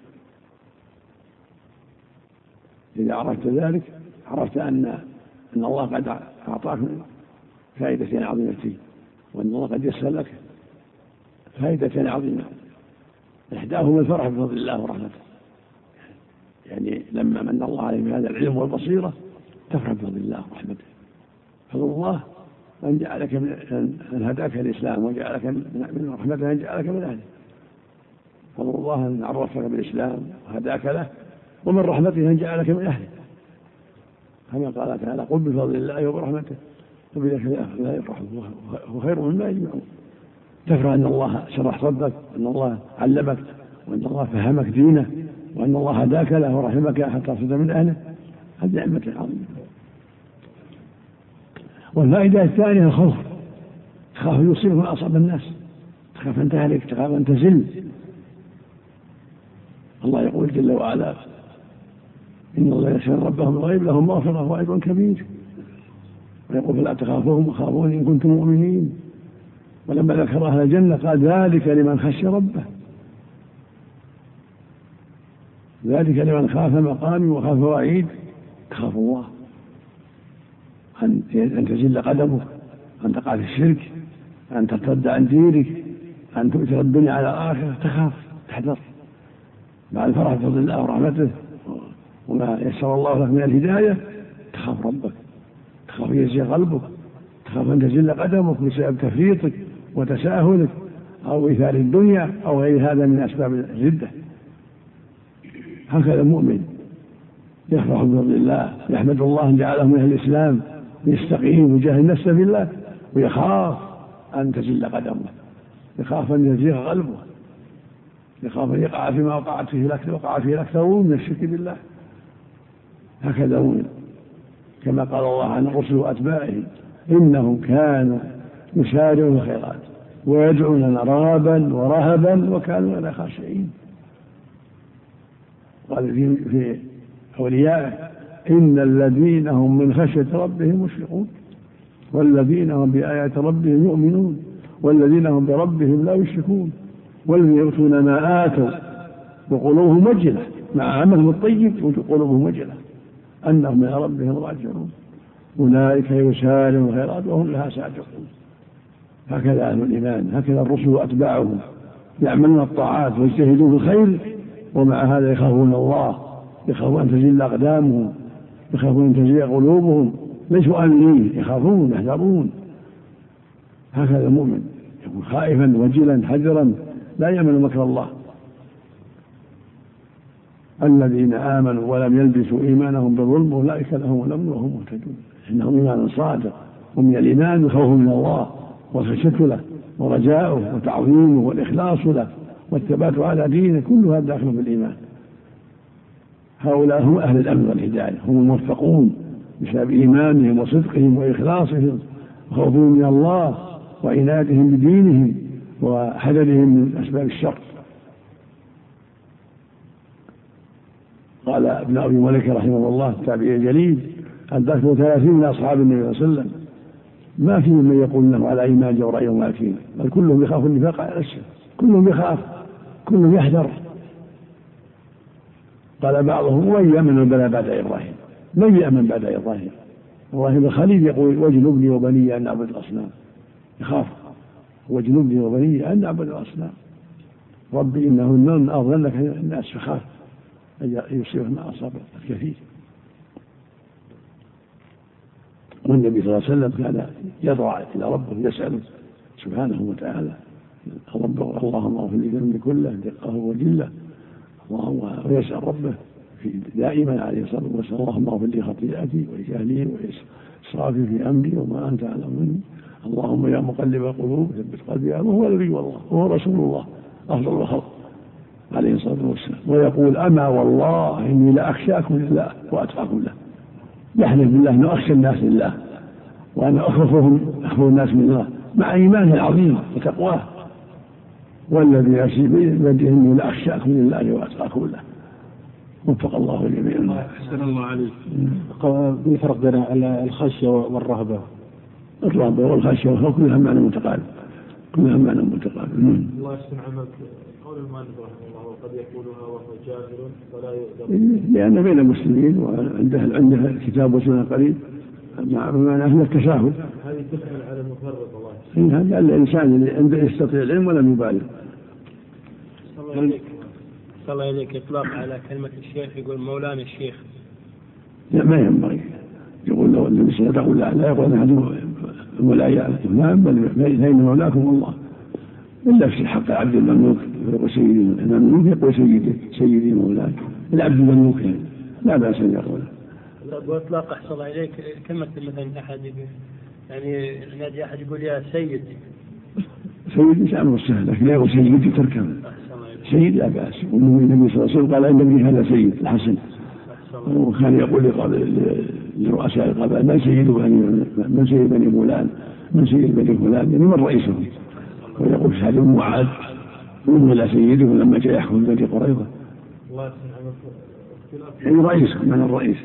إذا عرفت ذلك عرفت أن أن الله قد أعطاك فائدتين عظيمتين، وأن الله قد يسر لك فائدتين عظيمة. إحداهما الفرح بفضل الله ورحمته، يعني لما من الله عليه بهذا العلم والبصيرة تفرح بفضل الله ورحمته. فضل الله أن جعلك من أن هداك الإسلام وجعلك من رحمته أن جعلك من أهله. فضل الله أن عرفك بالإسلام وهداك له، ومن رحمته أن جعلك من أهله، كما قال تعالى قل بفضل الله وبرحمته فبذلك لا يفرحون هو خير مما يجمعون. تفرح أن الله شرح صدرك وأن الله علمك وأن الله فهمك دينه وأن الله هداك له ورحمك حتى تصد من أهله. هذه نعمة عظيمة. والفائدة الثانية الخوف، تخاف يصيبك ما أصاب الناس، تخاف أن تهلك، تخاف أن تزل. الله يقول جل وعلا إن الله يخشى ربهم الغيب لهم مغفرة وأجر كبير، ويقول فلا تخافوهم وخافون إن كنتم مؤمنين. ولما ذكر أهل الجنة قال ذلك لمن خشي ربه، ذلك لمن خاف مقامي وخاف وعيد. تخاف الله أن تزل قدمك، أن تقع في الشرك، أن ترتد عن دينك، أن تؤثر الدنيا على الآخرة. تخاف تحذر مع الفرح بفضل الله ورحمته وما يسر الله لك من الهداية. تخاف ربك، تخاف يزيغ قلبك، تخاف أن تزل قدمك بسبب تفريطك وتساهلك أو إيثار الدنيا أو غير هذا من أسباب الردة. هكذا المؤمن يفرح بفضل الله، يحمد الله أن جعله من أهل الإسلام، يستقيم ويجاهد نفسه في الله، ويخاف أن تزل قدمه، يخاف أن يزيغ قلبه، يخاف أن يقع فيما وقعت فيه الأكثر وقع فيه الأكثرون من الشرك بالله. هكذا المؤمن، كما قال الله عن الرسل وأتباعه إنهم كانوا يسارعون الخيرات ويدعوننا رغبا ورهبا وكانوا لنا خاشعين. قال في, في أوليائه إن الذين هم من خشية ربهم مشفقون والذين هم بآيات ربهم يؤمنون والذين هم بربهم لا يشركون والذين يؤتون ما آتوا وقلوبهم وجلة مع عملهم الطيب وقلوبهم وجلة أنهم إلى ربهم راجعون أولئك يسارعون الخيرات وهم لها سابقون. هكذا أهل الإيمان، هكذا الرسل وأتباعهم يعملون الطاعات ويجتهدون في الخير، ومع هذا يخافون الله، يخافون أن تزل أقدامهم، يخافون أن تزيغ قلوبهم، ليسوا آمنين، يخافون يحذرون. هكذا المؤمن يكون خائفا وجلا حذرا لا يأمن مكر الله. الذين آمنوا ولم يلبسوا إيمانهم بظلم أولئك لهم الأمن وهم مهتدون. إنهم إيمان صادق، ومن الإيمان الخوف من الله والخشية له ورجاؤه وتعظيمه والإخلاص له والثبات على دينه، كلها داخل في الإيمان. هؤلاء هم أهل الأمن والهداية، هم الموفقون بسبب إيمانهم وصدقهم وإخلاصهم وخوفهم من الله وعنادهم بدينهم وحذرهم من أسباب الشر. قال ابن أبي مليكة رحمه الله التابعي الجليل: أدركت ثلاثين من أصحاب النبي صلى الله عليه وسلم ما فيهم من يقول له على إيمان جورا يوم الدين، بل كلهم يخاف النفاق على نفسه، كلهم يخاف، كلهم يحذر. قال بعضهم: ومن يأمن البلاء بعد إبراهيم؟ من يأمن بعد إبراهيم؟ إبراهيم الخليل يقول: واجنبني وبني أن نعبد الأصنام. يخاف: واجنبني وبني أن نعبد الأصنام. ربي إنهن أضلن كثير الناس، فخاف أن يصيبه ما أصاب الكثير. والنبي صلى الله عليه وسلم كان يضرع إلى ربه يسأله سبحانه وتعالى: اللهم اغفر لي ذنبي كله دقه وجله، اللهم، ويسأل ربه في دائما عليه الصلاة والسلام: اللهم اغفر لي خطيئتي وجهلي وإسرافي في أمري وما أنت أعلم مني، اللهم يا مقلب القلوب ثبت قلبي. وهو نبي الله وهو رسول الله أفضل الخلق عليه الصلاة والسلام. ويقول: أما والله إني لأخشاكم لله وأتقاكم له. يحلف بالله أنه أخشى الناس لله وأنا أخوفهم أخوف الناس من الله، مع إيمانه العظيم وتقواه. والذي نفسي بيده إني لأخشاكم لله وأتقاكم له. وفق الله الجميع. أحسن الله عليك. ما الفرق بين الخشية والرهبة؟ الرهبة والخشية والخوف كلها معنى متقارب، كلها معنى متقارب. الله يحسن عملك. قول المؤلف رحمه الله: وقد يقولها وهو جاهل ولا يؤذن. لأن بين المسلمين وعنده عنده الكتاب والسنة قريب، مع بمعنى أهل التساهل. هذه تحمل على المفرط. الله هذا الإنسان اللي عنده يستطيع العلم ولم يبالغ. صلى الله عليك إطلاق على كلمة الشيخ، يقول مولانا الشيخ. لا، ما ينبغي يقول له النبي صلى الله عليه وسلم: لا يقول أحد ولايا الإمام بل فإن مولاكم الله، إلا في حق عبد المملوك يقول سيدي المملوك، يقول سيدي سيدي مولاي. العبد المملوك لا بأس أن يقول. وإطلاق أحسن الله عليك كلمة مثلا أحد يعني نادي أحد يقول يا سيد، سيدي شأنه السهل، لكن يقول سيدي تركب. سيد لا بأس. والنبي صلى الله عليه وسلم قال: عند ابني هذا سيد الحسن. وكان يقول لرؤساء القبائل: من سيد بني من سيد بني فلان، من سيد بني فلان، يعني من رئيسه. ويقول سعد بن معاذ: من إلى سيده لما جاء يحكم بني قريظة. يعني رئيس من الرئيس.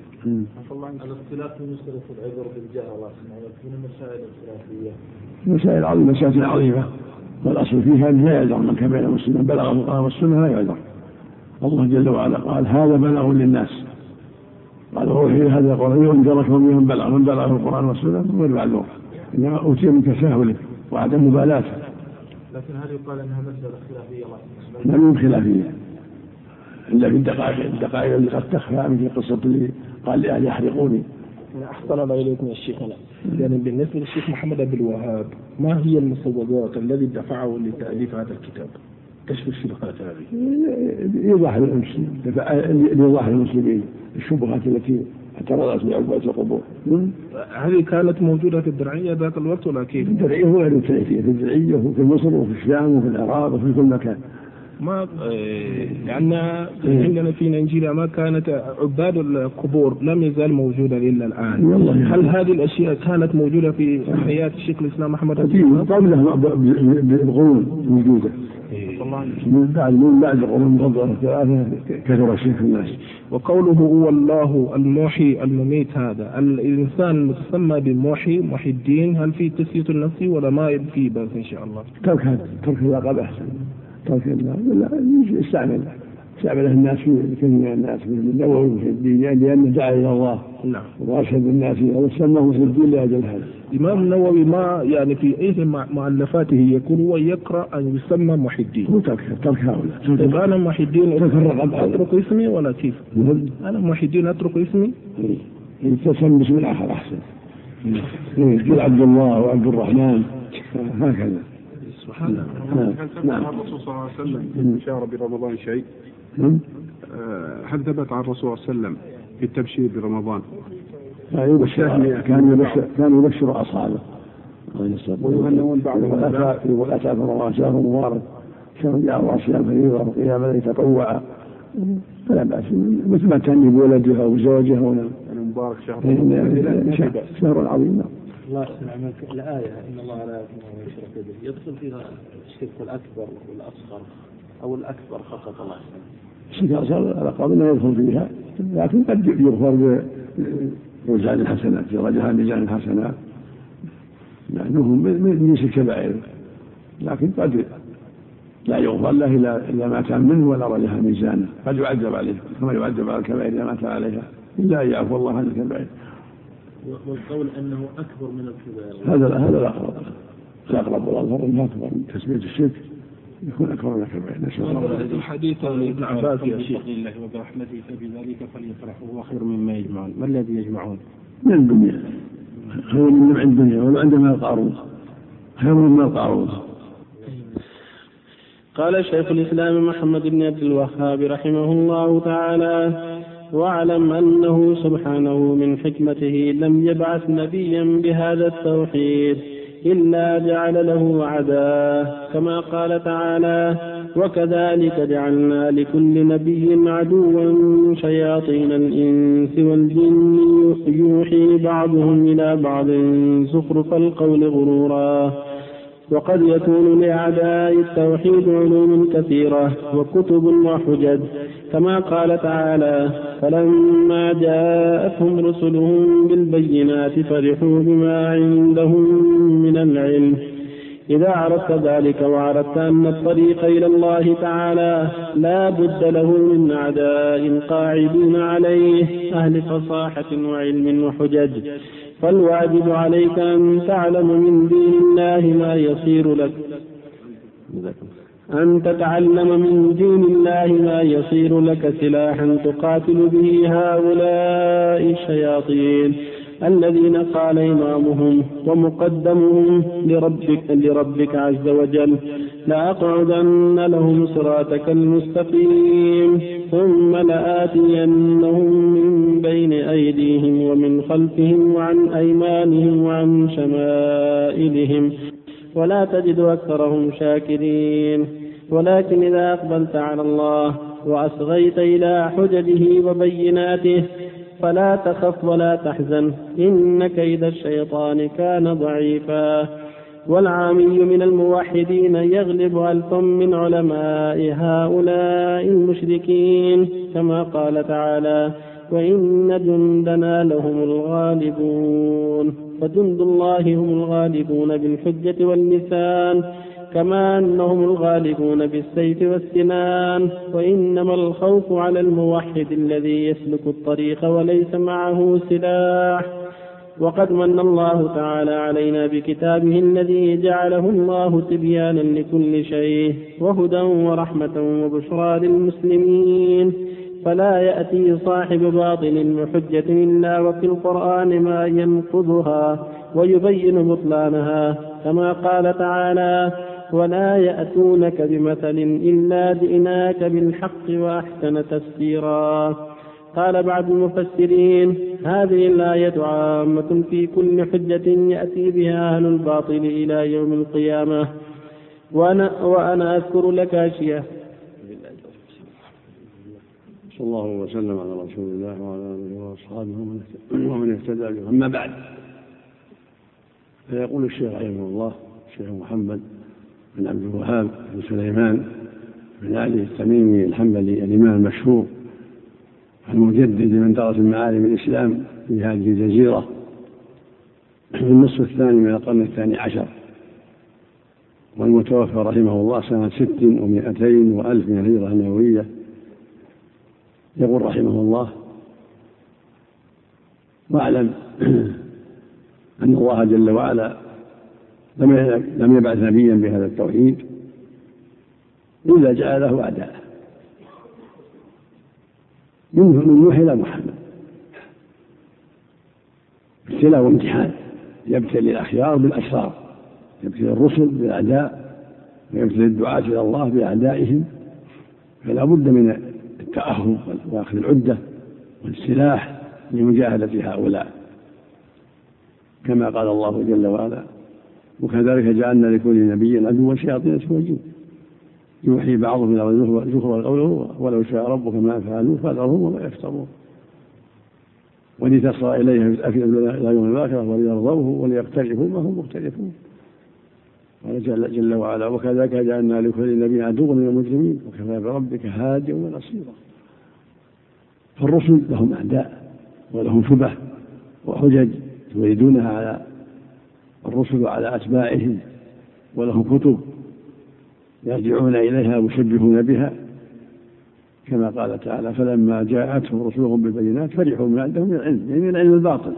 الاختلاف في مسألة العذر بالجهل من المسائل الخلافية. مسائل عظيمة، مسائل عظيمة، والأصل فيها أن لا يعذر من كان بين المسلمين بلغ القرآن والسنة لا يعذر. الله جل وعلا قال: هذا بلغ للناس، قال: روحي هذا القرآن ينذركم من بلغ من بلغ القرآن والسنة غير معذور، إنما أوتي من تساهله وعدم مبالاته. لكن هل يقال أنها مسألة خلافية؟ لا، من خلافية إلا في الدقائق الدقائق اللي قد تخفى، مثل قصة اللي قال لأهل يحرقوني. أحسن الله إليكم يا شيخنا. يعني بالنسبة للشيخ محمد عبد الوهاب، ما هي المسوغات الذي دفعه لتأليف هذا الكتاب؟ كشف الشبهات هذه. يظاهر المسلمين يظاهر المسلمين الشبهات التي اعترضت لعباد القبور. هذه كانت موجودة في الدرعية ذاك الوقت ولا كيف؟ الدرعية هو غير في الدرعية وفي مصر وفي الشام وفي العراق وفي كل مكان. ما لأن عندنا في نيجيريا ما كانت عباد القبور لم يزال موجودة إلا الآن. هل هذه الأشياء كانت موجودة في حياة الشيخ الإسلام أحمد الدين؟ قبلها بقرون موجودة. من بعد من بعد القرون الفضلة ثلاثة كثر الشرك في الناس. وقوله هو الله المحيي المميت، هذا الإنسان المتسمى بالمحيي محي الدين، هل في تسييط النفس ولا ما في بس إن شاء الله؟ ترك هذا ترك اللقب أحسن. ترك لا يستعمل استعمله الناس في كثير من الناس في النووي في الدين لأنه دعا إلى الله. نعم. وأرشد الناس وسماه في الدين لأجل هذا. الإمام النووي ما يعني في أي مؤلفاته يقول هو يقرأ أن يسمى محي الدين. هو ترك ترك هؤلاء. طيب أنا محي الدين أترك اسمي ولا كيف؟ أنا محي الدين أترك اسمي؟ يتسمى باسم الآخر أحسن. يقول عبد الله وعبد الرحمن هكذا. سبحان الله. هل ثبت عن الرسول صلى الله عليه وسلم إشارة برمضان شيء؟ هل ثبت عن الرسول صلى الله عليه وسلم في التبشير برمضان؟ كان يبشر كان يبشر أصحابه. ويهنون بعضهم. يقول أتاكم رمضان شهر مبارك جاء صيام فريضة وقيام الليل تطوعا فلا بأس، مثل ما تهني بولدها وزوجها ولا المبارك شهر شهر عظيم. الله يحسن عملك. الآية إن الله لا يغفر أن يشرك به يدخل فيها الشرك الأكبر والأصغر أو الأكبر فقط؟ الله يحسن. الشرك الأصغر على قول أنه يدخل فيها، لكن قد يغفر بميزان الحسنات، في رجها ميزان الحسنات، لأنهم من جنس الكبائر، لكن قد لا يغفر له إلا ما كان منه ولا رجها ميزانه، قد يعذب عليه كما يعذب على الكبائر إذا مات عليها، إلا أن يعفو الله عن الكبائر. والقول أنه أكبر من الكبائر هذا هذا الأقرب، الأقرب والأظهر أنه أكبر من تسمية الشرك يكون أكبر من الكبائر. نسأل الله. الحديث عن ابن عباس يا شيخ الله وبرحمته فبذلك فليفرحوا هو خير مما يجمعون. ما الذي يجمعون؟ من الدنيا، خير من عند الدنيا وما عندما القارون خير مما القارون. قال شيخ الإسلام محمد بن عبد الوهاب رحمه الله تعالى: واعلم أنه سبحانه من حكمته لم يبعث نبيا بهذا التوحيد إلا جعل له عداه، كما قال تعالى: وكذلك جعلنا لكل نبي عدوا شياطين الإنس والجن يوحي بعضهم إلى بعض زخرف القول غرورا. وقد يكون لأعداء التوحيد علوم كثيرة وكتب وحجج، كما قال تعالى: فلما جاءتهم رسلهم بالبينات فرحوا بما عندهم من العلم. إذا عرفت ذلك وعرفت أن الطريق إلى الله تعالى لا بد له من أعداء قاعدين عليه أهل فصاحة وعلم وحجج، فالواجب عليك أن تعلم من دين الله ما يصير لك أن تتعلم من دين الله ما يصير لك سلاحا تقاتل به هؤلاء الشياطين الذين قال إمامهم ومقدمهم لربك, لربك عز وجل: لأقعدن لهم صراطك المستقيم ثم لآتينهم من بين أيديهم ومن خلفهم وعن أيمانهم وعن شمائلهم ولا تجد أكثرهم شاكرين. ولكن إذا أقبلت على الله وأصغيت إلى حججه وبيناته فلا تخف ولا تحزن، إن كيد الشيطان كان ضعيفا. والعامي من الموحدين يغلب ألفا من علماء هؤلاء المشركين، كما قال تعالى: وإن جندنا لهم الغالبون. فجند الله هم الغالبون بالحجة واللسان، كما أنهم الغالبون بالسيف والسنان. وإنما الخوف على الموحد الذي يسلك الطريق وليس معه سلاح. وقد من الله تعالى علينا بكتابه الذي جعله الله تبيانا لكل شيء وهدى ورحمة وبشرى للمسلمين، فلا يأتي صاحب باطل بحجة إلا وفي القرآن ما ينقضها ويبين بطلانها، كما قال تعالى: ولا يأتونك بمثل إلا جئناك بالحق وأحسن تفسيرا. قال بعض المفسرين: هذه الآية عامة في كل حجة يأتي بها أهل الباطل إلى يوم القيامة. وأنا, وأنا أذكر لك أشياء. صلى الله وسلم على رسول الله وعلى آله وأصحابه ومن اهتدى به. أما بعد، فيقول الشيخ رحمه الله الشيخ محمد بن عبد الوهاب بن سليمان بن علي التميمي الحنبلي الإمام المشهور المجدد من درس المعالم الإسلام في هذه الجزيرة في النصف الثاني من القرن الثاني عشر، والمتوفى رحمه الله سنة ست ومائتين وألف من الهجرة النبوية. يقول رحمه الله: واعلم أن الله جل وعلا لم يبعث نبيا بهذا التوحيد إلا جعل له أعداء، منهم من نوح إلى محمد، ابتلاء وامتحان. يبتلي الأخيار بالأشرار، يبتلي الرسل بالأعداء، ويبتلي الدعاة إلى الله بأعدائهم. فلا بد من التأهب وأخذ العدة والسلاح لمجاهدة هؤلاء، كما قال الله جل وعلا: وكذلك جعلنا لكل نبي عدوا شياطين الإنس والجن يوحي بعضهم إلى زخرف القول ولو شاء ربك ما فعلوه فذرهم وما يفترون ولتصغى إليها في الأفئدة إلى يوم الآخرة وليرضوه وليقترفوا ما هم مختلفون. قال جل, جل وعلا وكذلك جعلنا لكل نبي عدوا من المجرمين وكفى بربك هاديا ونصيرا. فالرسل لهم أعداء ولهم شبه وحجج يريدونها على الرسل وعلى أتباعهم، ولهم كتب يرجعون إليها ويشبهون بها كما قال تعالى فلما جاءتهم رسلهم بالبينات فرحوا من عندهم من العلم، يعني من العلم الباطل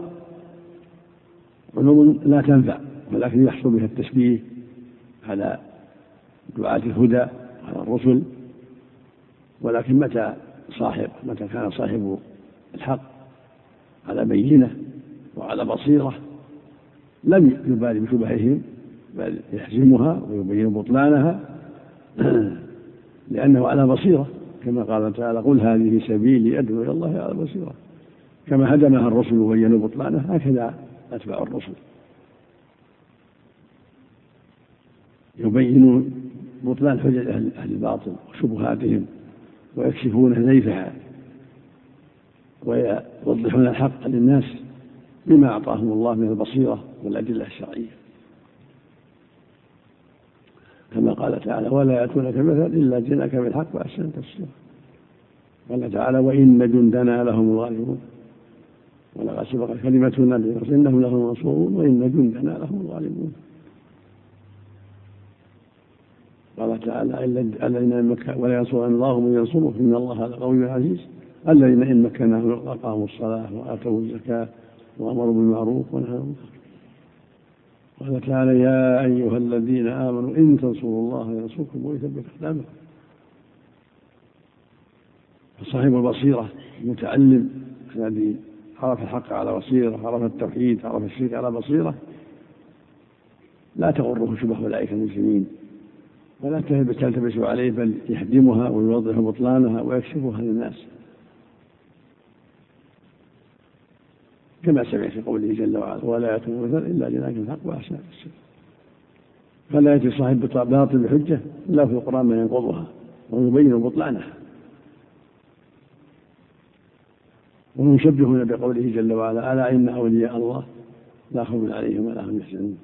علوم لا تنفع ولكن يحصل بها التشبيه على دعاة الهدى على الرسل. ولكن متى صاحب متى كان صاحب الحق على بينة وعلى بصيرة لم يبالي بشبههم بل يحزمها ويبين بطلانها لأنه على بصيرة كما قال تعالى قل هذه سبيلي أدعو إلى الله على بصيرة. كما هدمها الرسل وبينوا بطلانها هكذا أتباع الرسل يبينون بطلان حجج أهل الباطل وشبهاتهم ويكشفون زيفها ويوضحون الحق للناس بما أعطاهم الله من البصيرة والأدلة الشرعية كما قال تعالى ولا يأتونك مثل إلا جئناك بالحق وأحسن تفسيرا. قال تعالى وإن جندنا لهم الغالبون ولقد سبقت كلمتنا للرسل إنهم لهم المنصورون وإن جندنا لهم الغالبون. قال تعالى الذين إن مكناهم ولا ينصرن الله من ينصره إن الله لقوي عزيز الذين إن مكناهم أقاموا الصلاة وآتوا الزكاة وأمروا بالمعروف ونهوا عن المنكر. قال تعالى يا أيها الذين آمنوا إن تنصروا الله ينصركم ويثبت أقدامكم. فصاحب البصيرة المتعلم الذي عرف الحق على بصيرة عرف التوحيد عرف الشرك على بصيرة لا تغره شبه أولئك المسلمين ولا تلتبس عليه بل يهدمها ويوضح بطلانها ويكشفها للناس كما سمع في قوله جل وعلا ولا يأتون مثل إلا جئناك بالحق وأحسن تفسيرا. فلا يأتي صاحب باطل بحجة إلا في القرآن ما ينقضها ويبين بطلانها. ويشبهون بقوله جل وعلا ألا إن أولياء الله لا خوف عليهم ولا هم يحزنون.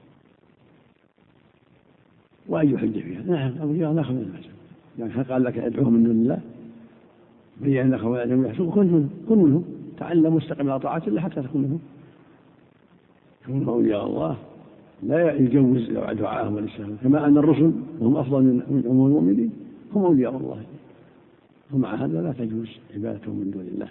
وأي حجة فيها نعم أولياء لا خوف عليهم يعني قال لك ادعوهم من دون الله بين أن خوف عليهم يحزنون كن منهم كن منهم تعلم واستقم على طاعة الله حتى تكون منهم. هم أولياء الله لا يجوز دعاءهم ولسانهم كما أن الرسل هم أفضل من عموم المؤمنين هم أولياء الله ومع هذا لا تجوز عبادتهم من دون الله.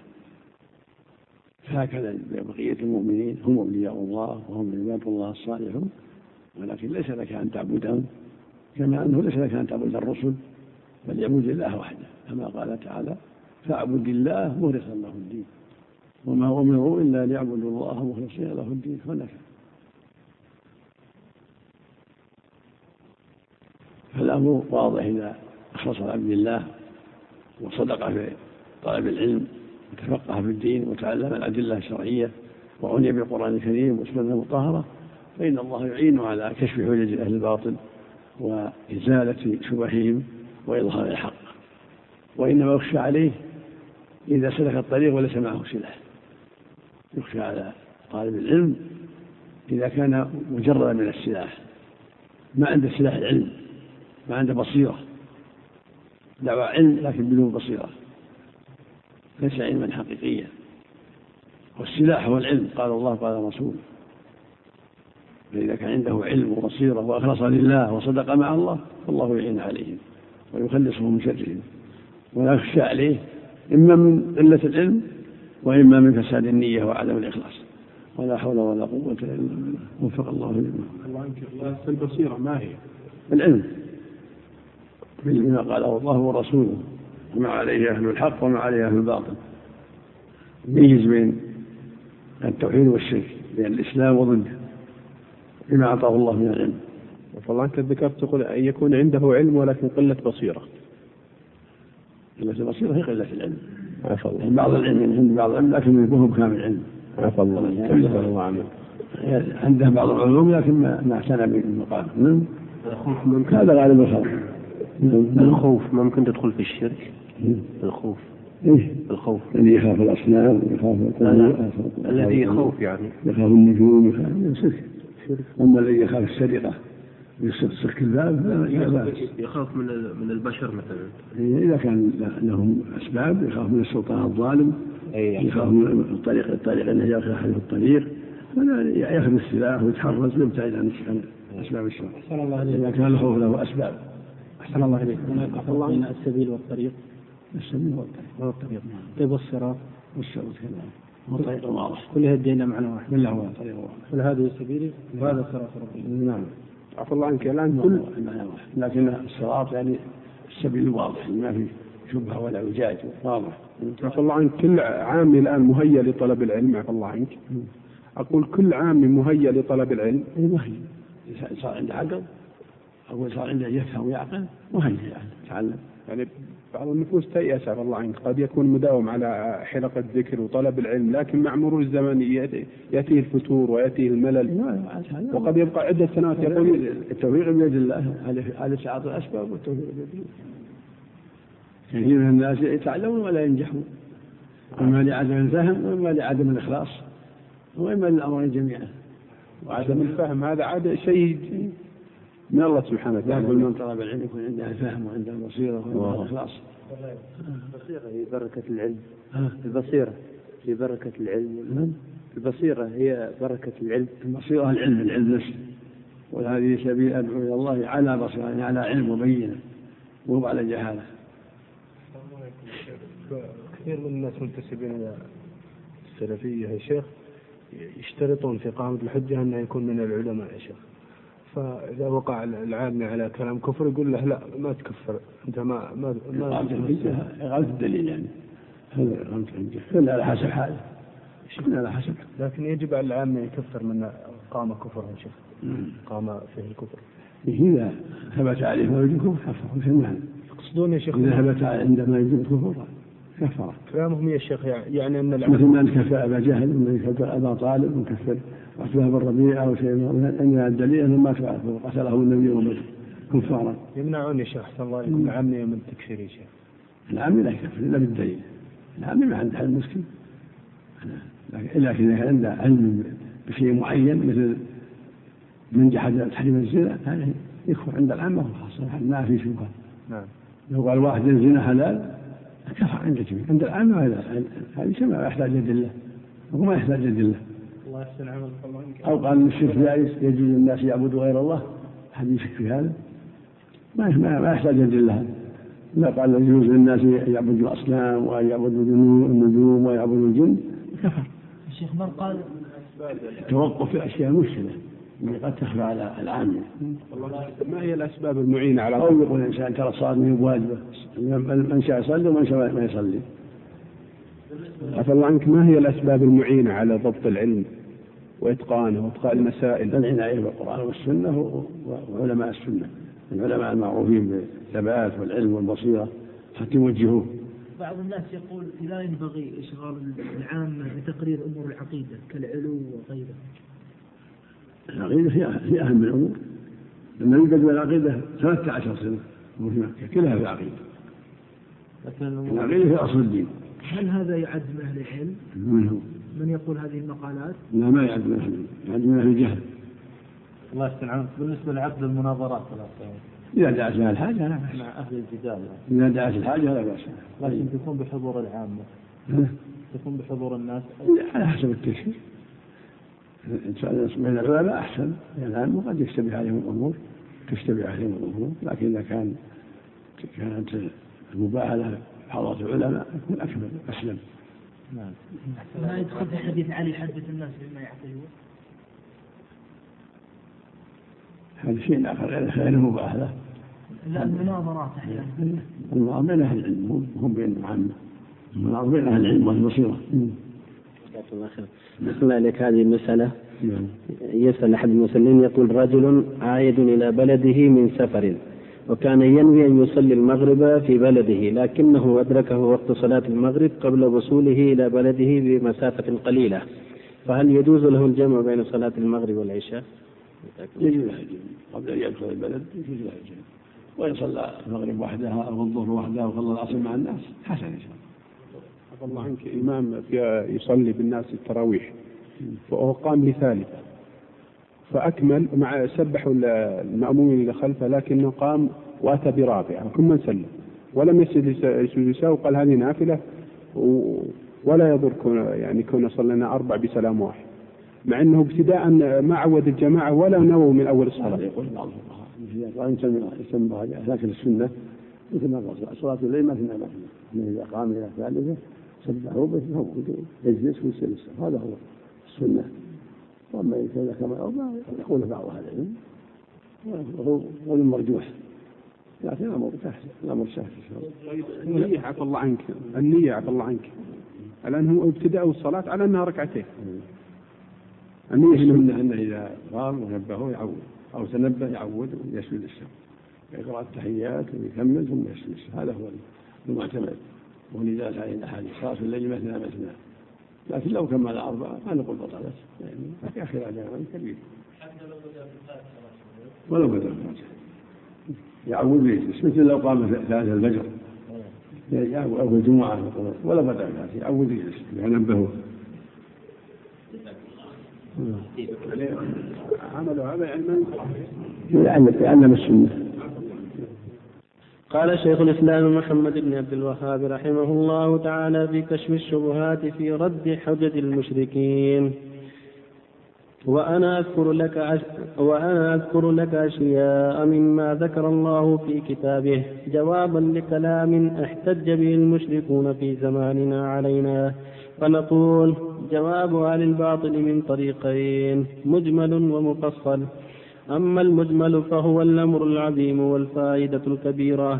فهكذا بقية المؤمنين هم أولياء الله وهم عباد الله الصالحون ولكن ليس لك أن تعبدهم كما أنه ليس لك أن تعبد الرسل بل يعبد الله وحده كما قال تعالى فاعبد الله مخلصا له الدين وما أمروا إلا ليعبدوا الله مخلصين له الدين حنفاء. فالأمر واضح إذا أخلص عبد الله وصدق في طلب العلم وتفقه في الدين وتعلم الأدلة الشرعية وعني بالقرآن الكريم والسنة المطهرة فإن الله يعينه على كشف حجج أهل الباطل وإزالة شبههم وإظهار الحق. وإنما يخشى عليه إذا سلك الطريق وليس معه سلاح. يخشى على طالب العلم إذا كان مجردا من السلاح ما عنده سلاح العلم ما عنده بصيرة دعوى علم لكن بدون بصيرة ليس علما حقيقيا. والسلاح هو العلم قال الله قال الرسول. فإذا كان عنده علم وبصيرة وأخلص لله وصدق مع الله فالله يعين عليهم ويخلصهم من شرهم ولا يخشى عليه إما من قلة العلم وإما من فساد النية وعدم الإخلاص. ولا حول ولا قوة إلا بالله وفق الله لما. الله ينكر البصيرة ما هي؟ العلم بما قاله الله ورسوله وما عليه أهل الحق وما عليه أهل الباطل. يميز بين التوحيد والشرك بين الإسلام وضده بما أعطاه الله من العلم. والله أنت ذكرت تقول أن يكون عنده علم ولكن قلة بصيرة. قلة البصيرة هي قلة العلم. عفى الله. بعض العلم عند بعض العلم لكن يكون كامل العلم. عفى الله. الله عنه. عنده بعض العلوم لكن ما اعتنى بالمقام. هذا غالب الخلق. الخوف ممكن تدخل في الشرك؟ الخوف إيه؟ الخوف الذي يخاف الأصنام يخاف الذي يخوف يعني يخاف النجوم يخاف الشرك. أما الذي يخاف السرقة يسرق الباب يخاف من من البشر مثلا. إذا كان لهم أسباب يخاف من السلطان الظالم، يخاف من الطريق الطريق أنه يأخذ أحد في الطريق، يأخذ السلاح ويتحرز ويبتعد عن أسباب الشر. إذا كان الخوف له أسباب. أحسن الله إليك. هناك فرق بين السبيل والطريق. السبيل والطريق. طيب والصراط؟ والصراط كذا. هو طريق واضح. كل هدينا معنى واحد. كله هو طريق واضح. كل هذه سبيلي وهذا صراط ربي. نعم. عفى الله عنك الآن كل لكن الصراط يعني السبيل واضح ما في شبهة ولا وجاج واضح. عفى الله عنك كل عامي الآن مهيأ لطلب العلم. عفى الله عنك أقول كل عامي مهيأ لطلب العلم. مهيأ صار عنده عقل أو صار عنده يفهم ويعقل مهيأ يعني تعلم. يعني بعض النفوس تيأس عفى الله عنك قد يكون مداوم على حلقة ذكر وطلب العلم لكن مع مرور الزمن يأتيه الفتور ويأتيه الملل وقد يبقى عدة سنوات. يقول التوفيق بيد الله على تعاطي الأسباب والتوفيق بيد الله. كثير من الناس يتعلمون ولا ينجحون إما لعدم الفهم وإما لعدم الإخلاص وإما للأمرين جميعا. وعدم الفهم هذا عاد شيء من الله سبحانه وتعالى. من طلب العلم يكون عنده الفهم وعنده البصيرة وعنده الإخلاص. البصيرة هي بركة العلم. البصيرة هي بركة العلم. البصيرة هي بركة العلم. البصيرة العلم العلم نفسه. وهذه سبيل أدعو إلى الله على بصيرة يعني على علم مبين مو على جهالة. كثير من الناس منتسبين إلى السلفية يا شيخ يشترطون في إقامة الحجة أنه يكون من العلماء يا شيخ. فإذا وقع العامي على كلام كفر يقول له لا ما تكفر أنت ما ما ما إقامة الدليل يعني هذا إقامة الحجة كل على حسب حاله كل على حسب. لكن يجب على العامي يكفر من قام كفر يا شيخ قام فيه الكفر. إذا ثبت عليه ما يجب كفر كفر مثل ما يقصدون يا شيخ إذا ثبت عندما يجب كفر كفر. كلامهم يا شيخ يعني أن مثل ما نكفر أبا جهل ومن كفر أبا طالب ونكفر عتبة بن ربيعة أو شيء من الدليل أنه ما كفر قتله النبي ومات كفارا. يمنعون يا شيخ أحسن الله عليكم العامي من التكفير يا شيخ. العامي لا يكفر إلا بالدليل. العامي ما عنده علم مسكين إلا إذا عنده علم بشيء معين مثل من جحد تحريم الزنا هذا يكفر عند العامة خاصة ما في شبهة. نعم. لو قال واحد الزنا حلال كفر عند الجميع عند العامة هذا هذا شيء ما يحتاج أدلة وما يحتاج أدلة. الله يحسن عملك الله. أو قال الشرك جائز يجوز الناس يعبدوا غير الله حديث في هذا ما ما يحتاج أدلة. لا قال يجوز للناس يعبدوا الأصنام ويعبدوا النجوم ويعبدوا الجن كفر. الشيخ من قال توقف في أشياء مشكلة اللي قد تخفى على العامة. ما هي الأسباب المعينة على أو يقول الإنسان ترى الصلاة من واجبة من شاء يصلي ومن شاء ما يصلي. عفى الله عنك ما هي الأسباب المعينة على ضبط العلم وإتقانه وإتقان المسائل؟ العناية بالقرآن والسنة وعلماء السنة العلماء المعروفين بالثبات والعلم والبصيرة حتى يوجهوه. بعض الناس يقول لا ينبغي إشغال العامة بتقرير أمور العقيدة كالعلو وغيره. العقيدة هي أهم الأمور. لما يوجد العقيدة ثلاثة عشر سنة وفي مكة كلها في العقيدة. العقيدة في أصل الدين. هل هذا يعد من أهل العلم؟ من, من يقول هذه المقالات؟ لا ما يعد من أهل العلم يعد من أهل الجهل. الله يستعان. بالنسبة لعقد المناظرات إذا دعت لها الحاجة لا بأس. مع أهل الجدال إذا دعت الحاجة لا بأس. لكن تكون بحضور العامة. تكون بحضور الناس على حسب التشريع. بين العلماء أحسن العامة قد يشتبه عليهم الأمور تشتبه عليهم الأمور لكن إذا كان كانت المباهلة حضرة العلماء يكون أكمل أسلم. نعم. ما يدخل في حديث علي حدث الناس بما يعتقدون. هذا شيء آخر غير المباهلة. لا المناظرات أحيانا. المناظرة بين أهل العلم هم بين العامة. المناظرة بين أهل العلم والبصيرة. بسم الله لك هذه المسألة. يسأل أحد المسلمين يقول رجل عائد إلى بلده من سفر وكان ينوي أن يصلي المغرب في بلده لكنه أدركه وقت صلاة المغرب قبل وصوله إلى بلده بمسافة قليلة فهل يجوز له الجمع بين صلاة المغرب والعشاء؟ يجوز له الجمع قبل أن يدخل البلد يجوز له الجمع وإن صلى المغرب وحدها أو الظهر وحدها أو صلى العصر مع الناس حسن إن شاء الله. عفى الله عنك، إمام يصلي بالناس التراويح وهو قام لثالثة فأكمل مع سبحوا المأمومين اللي خلفه، لكنه قام وأتى برابعة ثم سلم ولم يسجد لسهو وقال هذه نافلة ولا يضر يعني كنا صلينا أربع بسلام واحد، مع أنه ابتداء ما عود الجماعة ولا نووا من أول الصلاة. يقول بعض الفقهاء يسمى لكن السنة مثل ما قال صلاة الليل ما فينا ما فينا، إذا قام إلى ثالثة سبحه بيتفوق يجلس ويسلس، هذا هو السنة. وأما إذا كما أربع يقول بعض أهل العلم وهو قول مرجوح، لكن الأمر تحسن الأمر سهل إن شاء الله. النية عفى الله عنك، النية عفى الله عنك، الآن هو ابتداء الصلاة على أنها ركعتين. النية السنة أنه إذا قام ونبهه يعود أو تنبه يعود ويسجد السهو، يقرأ التحيات ويكمل ثم يسجد السهو، هذا هو المعتمد. ولذلك عليه الأحاديث صلاة الليل مثنى مثنى، لكن لو كمل أربعة ما نقول بطلت، يعني في آخر أجل كبير ولو بدأ الفاتحة يعود ويجلس، مثل لو قام ثلاثة الفجر أو في الجمعة ولا بدأ الفاتحة يعود ويجلس ينبهه. عملوا هذا علما يعلم السنة. قال شيخ الإسلام محمد بن عبد الوهاب رحمه الله تعالى في كشف الشبهات في رد حجج المشركين: وأنا أذكر لك أش... وأنا أذكر لك أشياء مما ذكر الله في كتابه جوابا لكلام احتج به المشركون في زماننا علينا، فنقول: جواب أهل الباطل من طريقين: مجمل ومفصل. أما المجمل فهو الأمر العظيم والفائدة الكبيرة.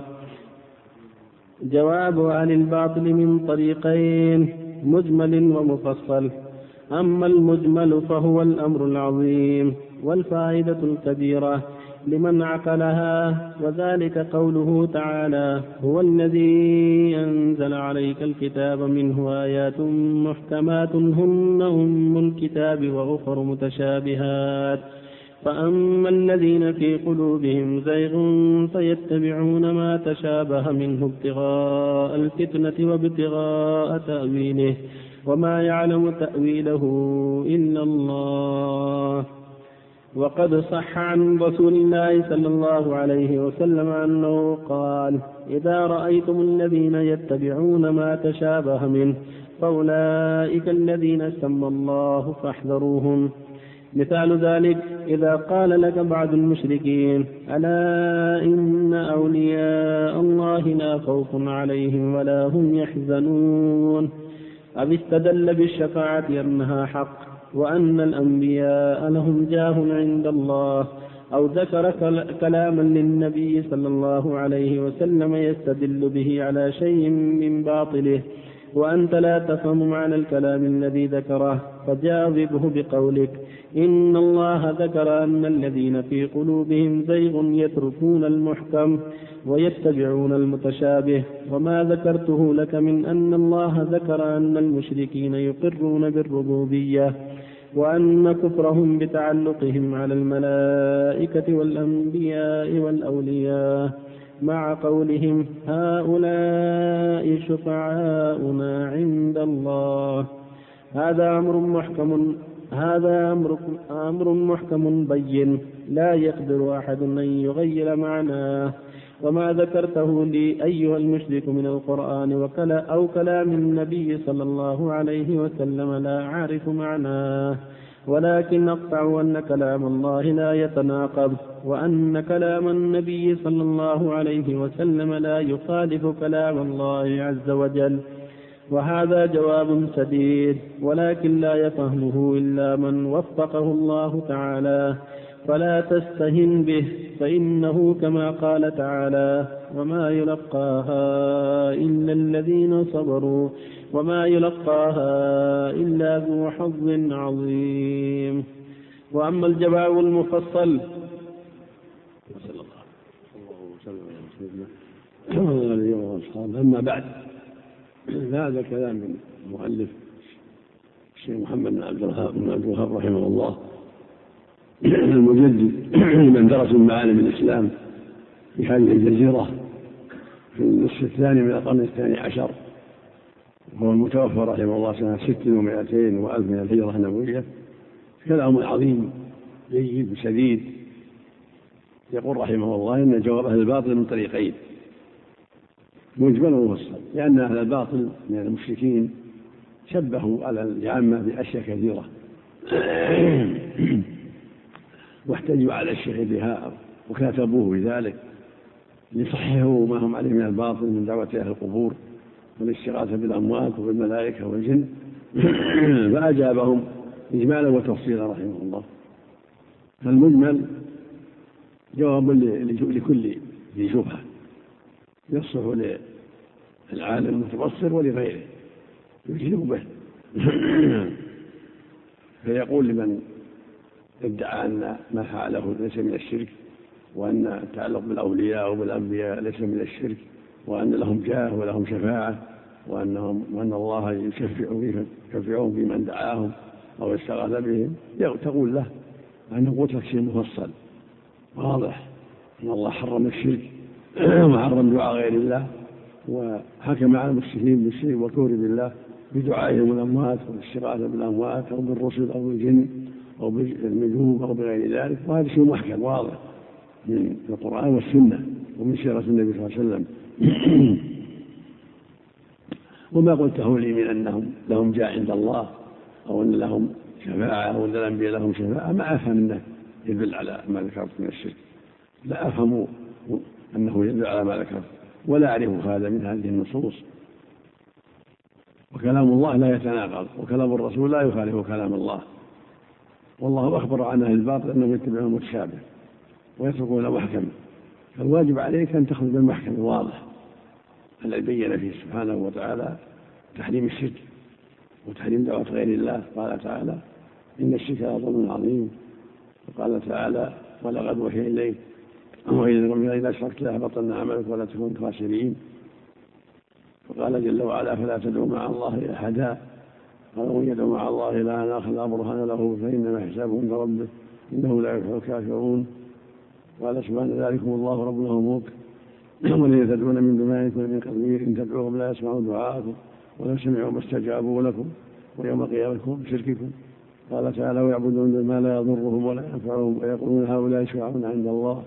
جواب أهل الباطل من طريقين: مجمل ومفصل. أما المجمل فهو الأمر العظيم والفائدة الكبيرة لمن عقلها، وذلك قوله تعالى: هو الذي أنزل عليك الكتاب منه آيات محكمات هن أم الكتاب وأخر متشابهات، فأما الذين في قلوبهم زيغ فيتبعون ما تشابه منه ابتغاء الفتنة وابتغاء تأويله وما يعلم تأويله إلا الله. وقد صح عن رسول الله صلى الله عليه وسلم أنه قال: إذا رأيتم الذين يتبعون ما تشابه منه فأولئك الذين سمى الله فاحذروهم. مثال ذلك: إذا قال لك بعض المشركين: ألا إن أولياء الله لا خوف عليهم ولا هم يحزنون، أو استدل بالشفاعة أنها حق وأن الأنبياء لهم جاه عند الله، أو ذكر كلاما للنبي صلى الله عليه وسلم يستدل به على شيء من باطله، وأنت لا تفهم معنى الكلام الذي ذكره، فجاوبه بقولك: إن الله ذكر أن الذين في قلوبهم زيغ يتركون المحكم ويتبعون المتشابه، وما ذكرته لك من أن الله ذكر أن المشركين يقرون بالربوبية وأن كفرهم بتعلقهم على الملائكة والأنبياء والأولياء، مع قولهم: هؤلاء شفعاؤنا عند الله. هذا أمر محكم هذا أمر, أمر محكم بين لا يقدر أحد أن يغير معناه، وما ذكرته لي أيها المشرك من القرآن وكلا أو كلام النبي صلى الله عليه وسلم لا أعرف معناه، ولكن أقطع أن كلام الله لا يتناقض، وأن كلام النبي صلى الله عليه وسلم لا يخالف كلام الله عز وجل. وهذا جواب سديد، ولكن لا يفهمه إلا من وفقه الله تعالى، فلا تستهن به، فإنه كما قال تعالى: وما يلقاها إلا الذين صبروا وما يلقاها إلا ذو حظ عظيم. وأما الجواب المفصل أما بعد، هذا كلام من المؤلف الشيخ محمد بن عبد الوهاب رحمه الله المجدد من درس معالم الإسلام في هذه الجزيرة في النصف الثاني من القرن الثاني عشر، وهو المتوفى رحمه الله سنة ست ومائتين وألف من الهجرة النبوية. كلام عظيم جيد وسديد. يقول رحمه الله إن جواب أهل الباطل من طريقين، مجمل ومفصل، لأن أهل الباطل من المشركين شبهوا على العامة بأشياء كثيرة واحتجوا على الشيخ بها وكاتبوه بذلك ليصححوا ما هم عليه من الباطل من دعوة أهل القبور والاستغاثة بالأموات وبالملائكة والجن فأجابهم إجمالا وتفصيلا رحمه الله. فالمجمل جواب لكل ذي شبهة يصح للعالم المتبصر ولغيره يجيب به فيقول لمن ادعى أن ما فعله ليس من الشرك، وأن التعلق بالأولياء وبالأنبياء ليس من الشرك، وأن لهم جاه ولهم شفاعة، وأنهم وأن الله يشفعهم في من دعاهم أو استغاث بهم، تقول له أنه قلت لك شيء مفصل واضح أن الله حرم الشرك وحرم دعاء غير الله، وحكم على المشركين بالشرك والكفر بالله بدعائهم الأموات والاستغاثة بالأموات أو بالرسل أو بالجن أو بالنجوم أو بغير ذلك. وهذا شيء محكم واضح من القرآن والسنة ومن سيرة النبي صلى الله عليه وسلم. وما قلته لي من أنهم لهم جاء عند الله أو أن لهم شفاعة أو أن الأنبياء لهم شفاعة ما أفهم أنه يدل على ما ذكرت من الشرك، لا أفهم أنه يدل على ما ذكرت، ولا أعرف هذا من هذه النصوص. وكلام الله لا يتناقض، وكلام الرسول لا يخالف كلام الله. والله أخبر عن أهل الباطل أنهم يتبعون المتشابه ويتركون محكم، فالواجب عليك أن تأخذ بالمحكم الواضح الذي بين فيه سبحانه وتعالى تحريم الشرك وتحريم دعوة غير الله. قال تعالى إن الشرك لظلم عظيم، وقال تعالى ولقد وحي إليك وإذا أشركت لأحبطن عملك ولا تكن خاسرين. وقال جل وعلا فلا تدعوا مع الله أحدا، قال ومن يدعو مع الله إلها آخر لا برهان له فإنما حسابه عند ربه إنه لا يفلح الكافرون. قال سبحانه ذلكم الله ربنا وملك والذين تدعون من دونه من قبيل إن تدعوهم لا يسمعوا دعاءكم ولو سمعوا ما استجابوا لكم ويوم قيامتكم بشرككم. قال تعالى ويعبدون ما لا يضرهم ولا ينفعهم ويقولون هؤلاء يشفعون عند الله.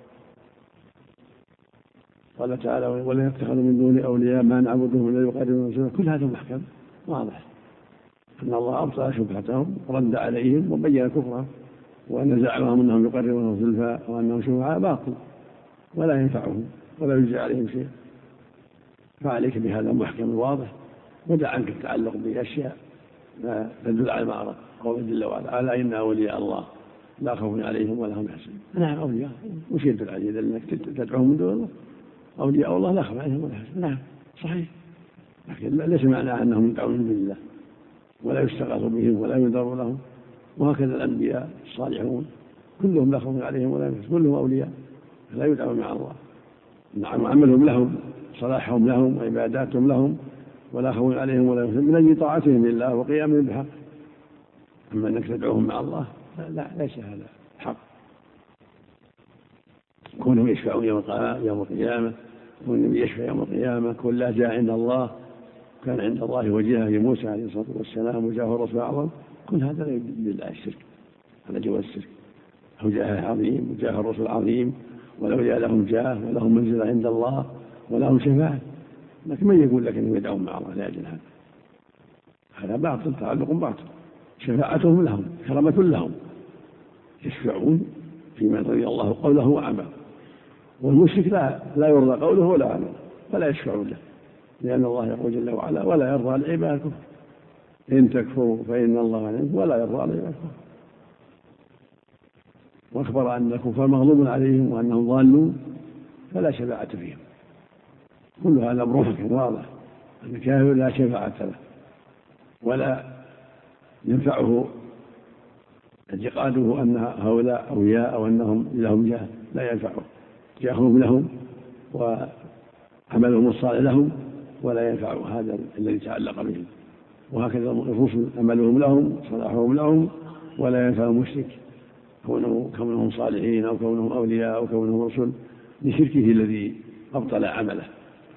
قال تعالى ولا يتخذوا من دون أولياء ما نعبدهم إلا يقربون إلى. كل هذا محكم واضح أن الله أبطل شبهتهم ورد عليهم وبين كفرهم، وأن زعمهم أنهم يقربون زلفى وأنهم شفعاء باطل ولا ينفعهم ولا يجزي عليهم شيء. فعليك بهذا المحكم الواضح، ودع عنك التعلق بأشياء لا تدل على ما أردت. قول جل وعلا ألا إن أولياء الله لا خوف عليهم ولا هم يحزنون. نعم أولياء وش يدل عليه أنك تدعوهم من دون الله؟ أولياء الله لا خوف عليهم ولا يحزنون. نعم صحيح، لكن ليس معناه أنهم يدعون من دون الله ولا يستغاث بهم ولا ينذر لهم. وهكذا الأنبياء الصالحون كلهم لا خوف عليهم ولا يحزنون، كلهم أولياء لا يدعون مع الله. نعم عملهم لهم صلاحهم لهم وعباداتهم لهم ولا خوف عليهم ولا يحزنون من أجل طاعتهم لله وقيامهم بحق. أما أنك تدعوهم مع الله لا ليس هذا حق. كونهم يشفعون يوم القيامة، والنبي يشفع يوم القيامة، كلها جاء عند الله، كان عند الله وجهه لموسى عليه الصلاة والسلام وجاه الرسول الأعظم. كل هذا لا يدل على الشرك، على جواز الشرك. هو جاه عظيم وجاه الرسول العظيم والأولياء لهم جاه ولهم منزلة عند الله ولهم شفاعة، لكن من يقول لك أنهم يدعون مع الله لا يجوز هذا. هذا باطل، تعلق باطل. شفاعتهم لهم كرامة لهم، يشفعون فيما رضي الله قوله وعمله، والمشرك لا لا يرضى قوله ولا عمله فلا يشفعون له، لأن الله يقول جل وعلا ولا يرضى لعباده الكفر إن تكفروا فإن الله عنكم ولا يرضى لعباده الكفر. واخبر أن الكفار مغضوب عليهم وأنهم ضالون فلا شفاعة فيهم. كل هذا أمر واضح أن الكافر لا شفاعة له ولا ينفعه اعتقاده أن هؤلاء أولياء أو أنهم لهم جاه، لا ينفعه جاههم لهم وعملهم الصالح لهم ولا ينفع هذا الذي تعلق بهم. وهكذا الرسل عملهم لهم صلاحهم لهم ولا ينفع المشرك كونهم صالحين أو كونهم أولياء أو كونهم رسل لشركه الذي أبطل عمله،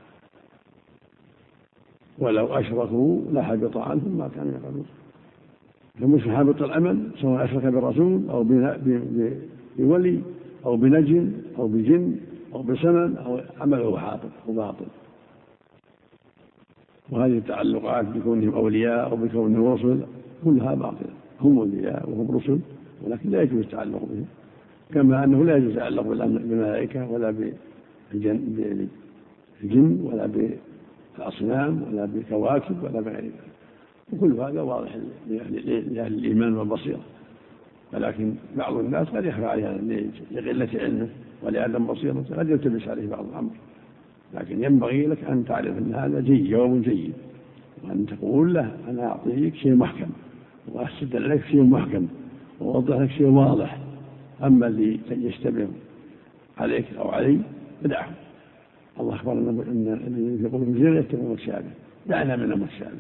ولو أشركوا لحبط عنهم ما كانوا يعملون. فمش حابط العمل سواء أشرك بالرسول أو بولي أو بنجم أو بجن أو بسنن أو عمله حاطط وباطل. وهذه التعلقات بكونهم أولياء أو بكونهم رسل كلها باطلة. هم أولياء وهم رسل ولكن لا يجوز التعلق بهم، كما أنه لا يجوز التعلق بالملائكة ولا بالجن ولا بالأصنام ولا بالكواكب ولا بغير ذلك. وكل هذا واضح لأهل الإيمان والبصيرة، ولكن بعض الناس قد يخفى عليها لقلة علمه ولعدم بصيرته قد يلتبس عليه بعض الأمر. لكن ينبغي لك أن تعرف أن هذا جيد جواب جيد، وأن تقول له أنا أعطيك شيء محكم وأسد لك شيء محكم وأوضح لك شيء واضح. أما اللي يشتبه عليك أو علي فدعه. الله أخبرنا أن الذين يقولون بالزنا يتبعون الشابه، دعنا من المتشابه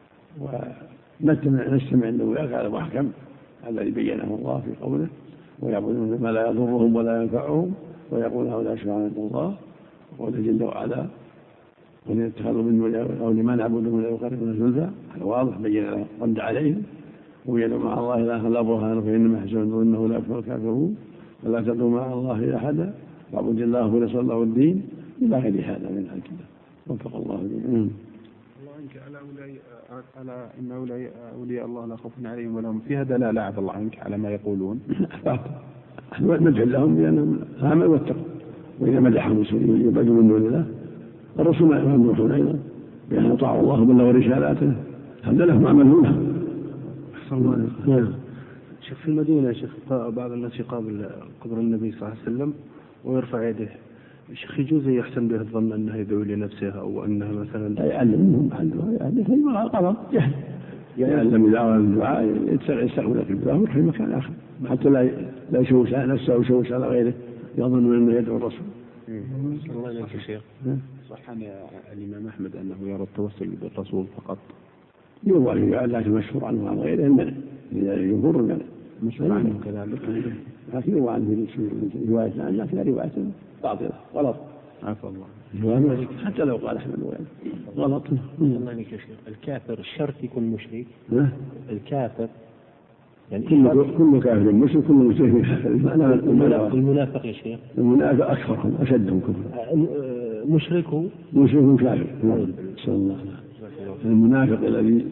ونستمع له ويقع محكم الذي بينه الله في قوله ويعبدون ما لا يضرهم ولا ينفعهم ويقول هؤلاء شفعاء عند الله. وقال جل وعلا وإن اتخذوا من أو لما نعبدهم لا يقربون زلفى، هذا واضح بين رد عليهم ويدعو مع الله إلها لا برهان فإنما يحسبون أنه لا يفلح الكافرون ولا تدعوا مع الله أحدا واعبد الله ونسأل الله الدين إلى غير هذا من الكتاب. وفق الله جميعا. على أولياء على إن أولياء أولياء الله لا خوف عليهم ولا هم فيها دلالة عفى الله عنك على ما يقولون. مدح لهم بأنهم آمنوا واتقوا، وإذا مدحهم يبعدوا من دون الله. الرسول ما يمدحون أيضا بأن أطاعوا الله وبلغوا رسالاته، هذا لهم عملونه. نعم. شوف في المدينة شيخ بعض الناس يقابل قبر النبي صلى الله عليه وسلم ويرفع يده، الشيخ يجوز يحسن به الظن أنه يدعو لنفسه أو أنها مثلا لا يعلمهم عنه غلط جهل، يعلم إذا أراد الدعاء يستغفر لك الدعاء في مكان آخر حتى لا لا يشوش على نفسه أو يشوش على غيره يظن أنه يدعو الرسول. الله إليك يا شيخ. صح عن الإمام أحمد أنه يرى التوسل بالرسول فقط. يروى لكن مشهور عنه وعن غيره المنع، ينظر المنع مشهور عنه كذلك، لكن يروى عنه رواية عنه لكن رواية باطلة غلط. عفى الله. حتى لو قال أحمد وغيره غلط. الله عليك يا شيخ. الكافر الشرط يكون مشرك؟ الكافر يعني كل كل كافر مشرك كل مشرك كافر. المنافق يا شيخ؟ المنافق أكثرهم أشدهم كفرا. مشركه مشرك كافر. صلى الله عليه وسلم. المنافق الذي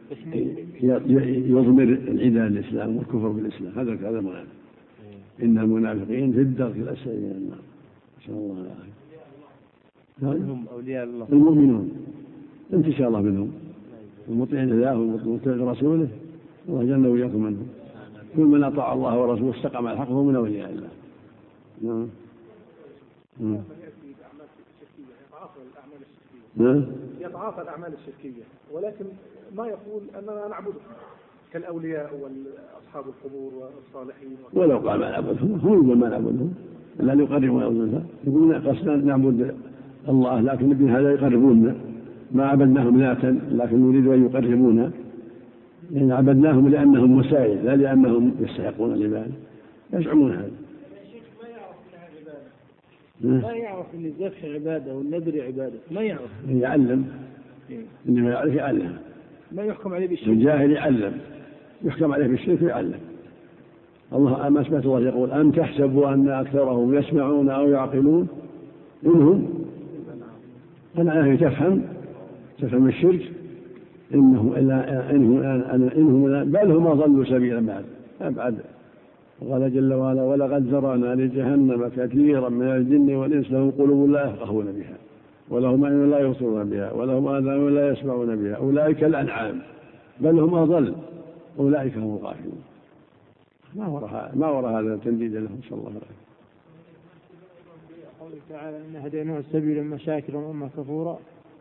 يضمر العداء للإسلام والكفر بالإسلام هذا هذا منافق. إن المنافقين في الدرك الأسفل من النار. إن شاء الله العافية. هم أولياء الله المؤمنون إن شاء الله منهم المطيعين لله والمطيع لرسوله الله جل وإياكم منهم. كل من أطاع الله ورسوله استقام على الحق فهو من أولياء الله. نعم. نعم. نعم. يتعاطى الأعمال الشركية ولكن ما يقول أننا نعبده كالأولياء وأصحاب القبور والصالحين. ولو قال ما نعبدهم هم ما نعبدهم لا يقربون أولادنا يقولون قصدنا نعبد الله لكن ابن هذا يقربوننا ما عبدناهم ذاتا لكن نريد أن يقربونا يعني عبدناهم لأنهم وسائل لا لأنهم يستحقون العبادة. يزعمون هذا. ما يعرف ان الذبح عباده والنذر عباده ما يعرف. يعلم انما يعرف يعلم. ما يحكم عليه بالشرك. الجاهل يعلم يحكم عليه بالشرك ويعلم. الله ما سمعت الله يقول أم تحسبوا أن أكثرهم يسمعون أو يعقلون إنهم أنا تفهم تفهم الشرك إنهم إلا إنهم إنهم بل هم ضلوا سبيلا بعد أبعد. قال جل وعلا ولقد ذرأنا لجهنم كثيرا من الجن والإنس لهم قلوب لا يفقهون بها ولهم أعين لا يبصرون بها ولهم آذان لا يسمعون بها أولئك الأنعام بل هم أضل أولئك هم الغافلون. ما وراء ما وراء هذا التنديد لهم صلى الله عليه وسلم. قوله تعالى إن هديناه السبيل إما شاكرا وإما كفورا.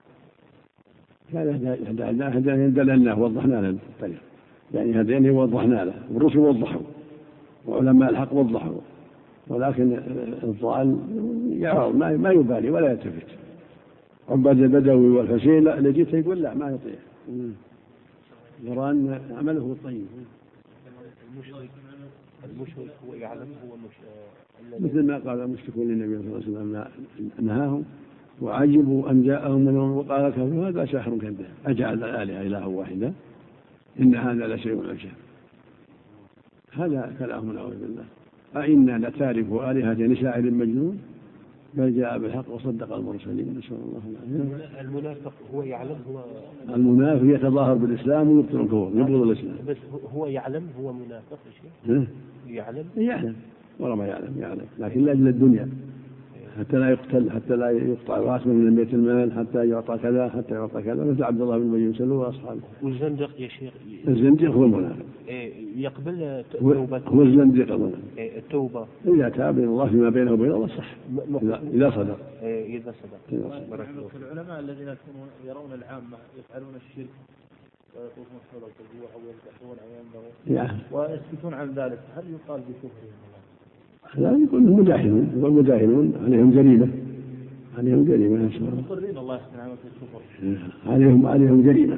هذا هدينا دللناه ووضحنا له الطريق يعني هدينا ووضحنا له والرسل وضحوا وعلماء الحق وضحوا ولكن الضال يعرض ما يبالي ولا يلتفت. عباد البدوي والفسيل لا لجيت يقول لا ما يطيع يرى أن عمله طيب. المشرك هو يعلم هو مش مثل ما قال المشركون للنبي صلى الله عليه وسلم نهاهم وعجبوا أن جاءهم من وقال كفر هذا ساحر كذاب أجعل الآلهة إلها واحدا إن هذا لشيء عجاب. هذا كلام نعوذ بالله. أئنا لتارك آلهة لشاعر مجنون بل جاء بالحق وصدق المرسلين. نسأل الله العافية. المنافق هو يعلم هو المنافق يتظاهر بالإسلام ويبطل الكفر يبغض الإسلام. بس هو يعلم هو منافق شيء يعلم يعلم ولا ما يعلم يعلم لكن لأجل الدنيا حتى لا يقتل حتى لا يقطع راسه من بيت المال حتى يعطى كذا حتى يعطى كذا مثل عبد الله بن أبي سلول وأصحابه. والزندق يا شيخ الزندق هو المنافق يقبل التوبة هو الزندق المنافق التوبة إذا تاب إلى الله فيما بينه وبين الله صح إذا صدق إذا صدق. العلماء الذين يكونون يرون العامة يفعلون الشرك ويطوفون حول القبور أو يذبحون أو ينذرون ويسكتون عن ذلك هل يقال بكفرهم؟ لا يقول مجاهدون يقول مجاهدون عليهم جريمة عليهم جريمة مقرين الله سبحانه وتعالى عليهم عليهم جريمة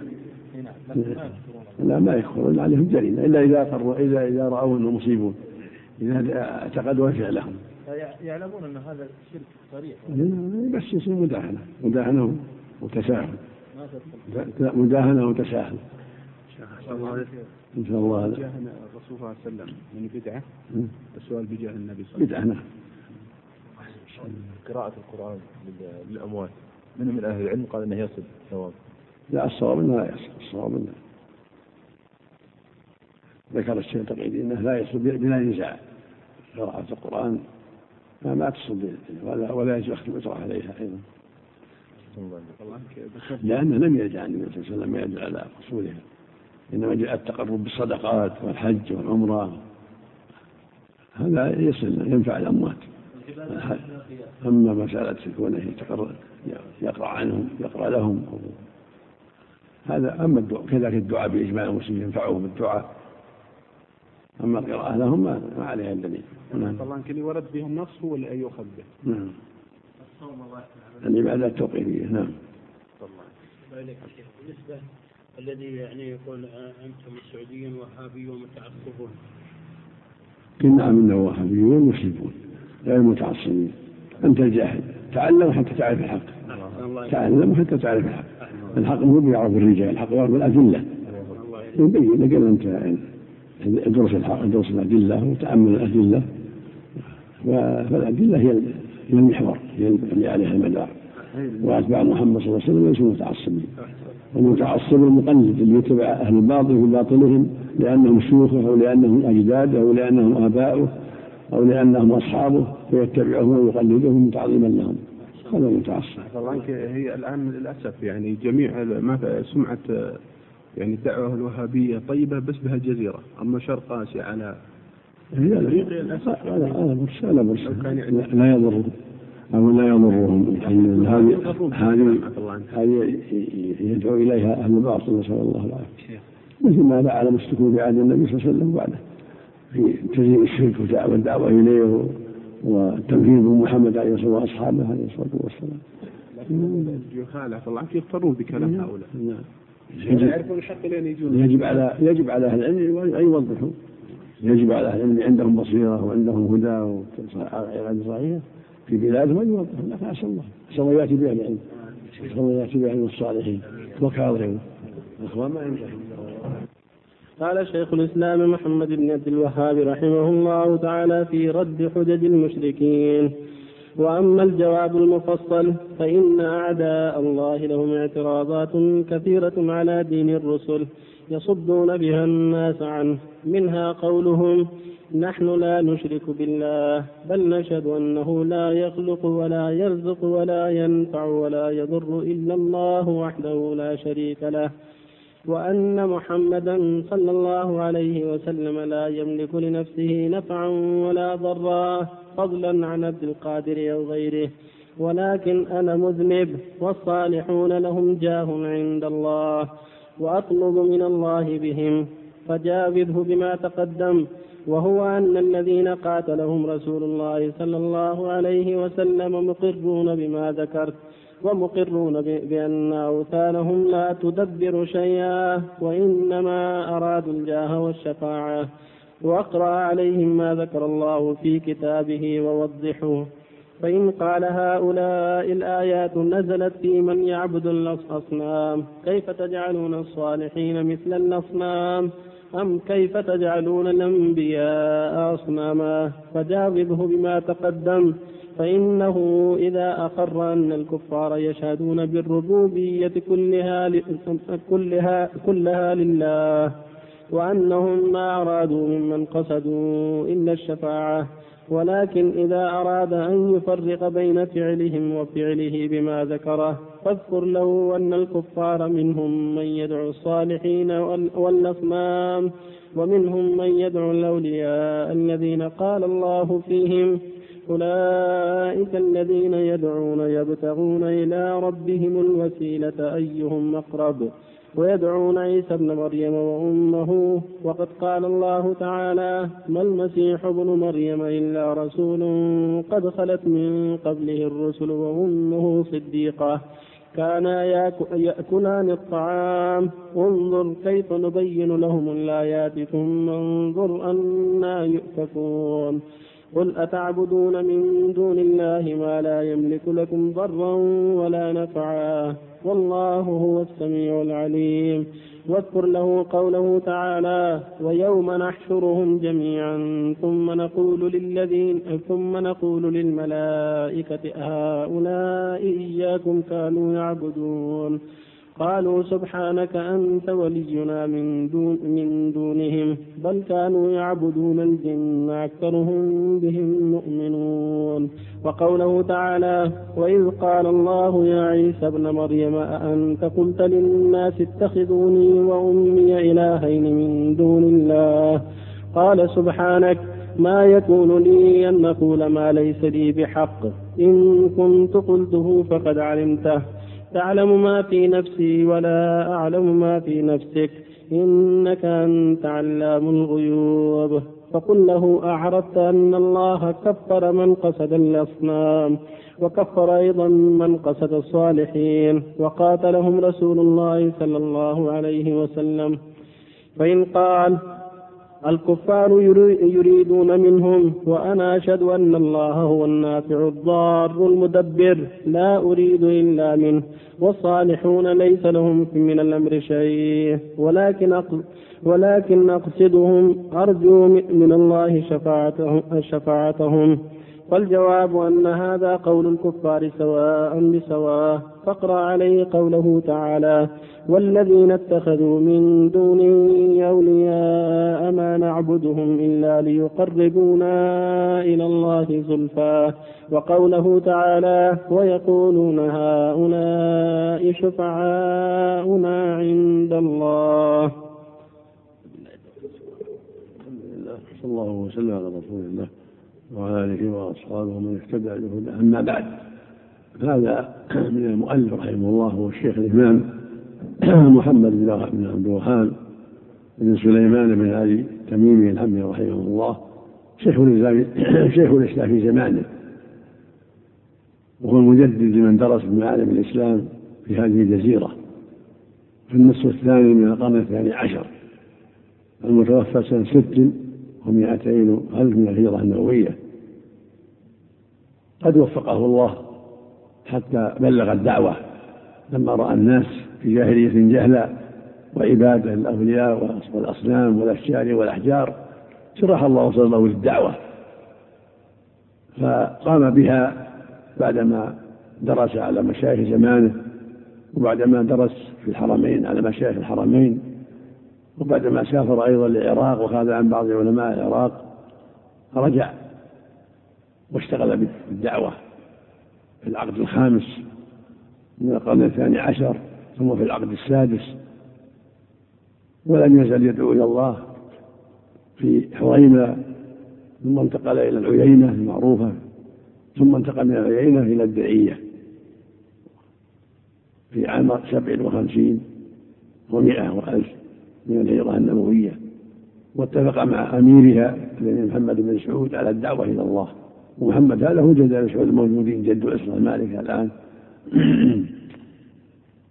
لا ما يكفرون عليهم جريمة إلا إذا قروا إذا إذا رأوا أنهم مصيبون إذا اعتقدوا فعلهم يعلمون أن هذا الشرك صريح بس يصير مداهنة مداهنة وتساهل مداهنة وتساهل إن شاء الله. بجاه الرسول صلى الله عليه وسلم من بدعة السؤال بجاه النبي صلى الله عليه وسلم بدعة. قراءة القرآن للأموات من من أهل العلم قال إنه يصل ثواب. لا الصواب إنه لا يصل الصواب إنه ذكر الشيخ تقييدي إنه لا يصل بلا نزاع قراءة القرآن ما ما تصل ولا ولا يجوز يطرح عليها أيضا لأنه لم يرجع عن النبي صلى الله عليه وسلم يدل على رسوله إنما جاء التقرب بالصدقات والحج والعمرة هذا يصل ينفع الأموات. أما مسألة كونه يقرأ عنهم يقرأ لهم هذا أما الدعاء كذلك الدعاء بإجماع المسلمين ينفعهم بالدعاء أما القراءة لهم ما عليها دليل. طبعا كل ورد به النص هو اللي يؤخذ به. نعم. العبادات التوقيفية. نعم. بالنسبة الذي يعني يقول أنتم السعوديين وهابيون متعصبون. نعم إنه وهابيون مسلمون غير متعصبين. أنت الجاهل تعلم حتى تعرف الحق. تعلم حتى تعرف الحق. الحق مو يعرف الرجال الحق يعرف الأدلة. يبين قال أنت ادرس الحق ادرس الأدلة وتأمل الأدلة فالأدلة هي المحور هي اللي عليها المدار. وأتباع محمد صلى الله عليه وسلم ليسوا متعصبين. المتعصب المقلد اللي يتبع أهل الباطل في باطلهم لأنهم شيوخه أو لأنهم أجداده أو لأنهم آباؤه أو لأنهم أصحابه فيتبعهم ويقلدهم تعظيما لهم. هذا متعصب. طبعا هي الآن للأسف يعني جميع ما سمعة يعني الدعوة الوهابية طيبة بس بها الجزيرة أما شرق آسيا على هذا مرسل لا مرسل لا يضر أو لا يضرهم هذه هذه هذه يدعو إليها أهل الباطل نسأل الله العافية مثل ما فعل المشركون في عهد النبي صلى الله عليه وسلم بعده في تزيين الشرك والدعوة إليه والتمهيد بمحمد عليه الصلاة والسلام وأصحابه عليه الصلاة والسلام. يخالف طبعا يضطرون بكلام هؤلاء. يجب على يجب على أهل العلم أن يوضحوا يجب على أهل العلم عندهم بصيرة وعندهم هدى وعقيدة صحيحة في بلادهم أن يوضحوا. لكن أسأل الله أسأل الله يأتي بأهل العلم أسأل الله يأتي بأهل الصالحين وكاظمين أخوان ما عندهم. قال شيخ الإسلام محمد بن عبد الوهاب رحمه الله تعالى في رد حجج المشركين. وأما الجواب المفصل فإن أعداء الله لهم اعتراضات كثيرة على دين الرسل يصدون بها الناس عنه منها قولهم نحن لا نشرك بالله بل نشهد أنه لا يخلق ولا يرزق ولا ينفع ولا يضر إلا الله وحده لا شريك له وأن محمدا صلى الله عليه وسلم لا يملك لنفسه نفعا ولا ضرا فضلا عن عبد القادر أو غيره ولكن أنا مذنب والصالحون لهم جاه عند الله وأطلب من الله بهم فجاوبه بما تقدم وهو أن الذين قاتلهم رسول الله صلى الله عليه وسلم مقرون بما ذكرت ومقرون بأن أوثانهم لا تدبر شيئا وإنما أرادوا الجاه والشفاعة واقرأ عليهم ما ذكر الله في كتابه ووضحوه. فإن قال هؤلاء الآيات نزلت في من يعبد الأصنام كيف تجعلون الصالحين مثل الأصنام أم كيف تجعلون الأنبياء أصناما؟ فجاوبه بما تقدم، فإنه إذا أقر أن الكفار يشهدون بالربوبية كلها, كلها, كلها لله، وأنهم ما أرادوا ممن قصدوا إلا الشفاعة، ولكن إذا أراد أن يفرق بين فعلهم وفعله بما ذكره فاذكر له أن الكفار منهم من يدعو الصالحين والأصنام، ومنهم من يدعو الأولياء الذين قال الله فيهم أولئك الذين يدعون يبتغون إلى ربهم الوسيلة أيهم أقرب، ويدعون عيسى ابن مريم وأمه. وقد قال الله تعالى ما المسيح ابن مريم إلا رسول قد خلت من قبله الرسل وأمه صديقة كانا يأكلان الطعام انظر كيف نبين لهم الآيات ثم انظر أنا يؤفكون. قل أتعبدون من دون الله ما لا يملك لكم ضرا ولا نفعا والله هو السميع العليم. واذكر له قوله تعالى ويوم نحشرهم جميعا ثم نقول للذين ثم نقول للملائكة هؤلاء إياكم كانوا يعبدون قالوا سبحانك أنت ولينا من, دون من دونهم بل كانوا يعبدون الجن أكثرهم بهم مؤمنون. وقوله تعالى وإذ قال الله يا عيسى ابن مريم أأنت قلت للناس اتخذوني وأمي إلهين من دون الله قال سبحانك ما يكون لي أن أقول ما ليس لي بحق إن كنت قلته فقد علمته تعلم ما في نفسي ولا أعلم ما في نفسك إنك أنت علام الغيوب. فقل له أعرفت أن الله كفر من قصد الأصنام وكفر أيضا من قصد الصالحين وقاتلهم رسول الله صلى الله عليه وسلم. فإن قال الكفار يريدون منهم وأنا أشهد أن الله هو النافع الضار المدبر لا أريد إلا منه والصالحون ليس لهم من الأمر شيء ولكن ولكن أقصدهم أرجو من الله شفاعتهم, شفاعتهم. فالجواب أن هذا قول الكفار سواء بسواء. فاقرأ عليه قوله تعالى والذين اتخذوا من دونه أولياء ما نعبدهم إلا ليقربونا إلى الله زلفى. وقوله تعالى ويقولون هؤلاء شفعاؤنا عند الله. صلى الله وسلم على رسول الله وعلى آله وأصحابه ومن اهتدى بهداه. أما بعد هذا من المؤلف رحمه الله هو الشيخ الإمام محمد بن عبد الوهاب بن سليمان بن علي تميمي الحمدي رحمه الله شيخ الإسلام شيخ الإسلام في زمانه، وهو المجدد لمن درس بمعالم الإسلام في هذه الجزيرة في النصف الثاني من القرن الثاني عشر المتوفى سنة ست ومائتين ألف من الهجرة النبوية. قد وفقه الله حتى بلغ الدعوة لما رأى الناس في جاهلية جهلا وعبادة الأولياء والأصنام والأشجار والأحجار شرح الله صدره للدعوة فقام بها بعدما درس على مشايخ زمانه وبعدما درس في الحرمين على مشايخ الحرمين وبعدما سافر أيضا للعراق وخاذ عن بعض علماء العراق رجع واشتغل بالدعوة في العقد الخامس من القرن الثاني عشر ثم في العقد السادس، ولم يزل يدعو إلى الله في حوينة ثم انتقل إلى العيينة المعروفة ثم انتقل من العيينة إلى الدعية في عام سبع وخمسين ومائة وألف من الهجرة النبوية، واتفق مع أميرها الإمام محمد بن سعود على الدعوة إلى الله. ومحمد هذا هو جد بن سعود الموجودين جد عصمة المالكة الآن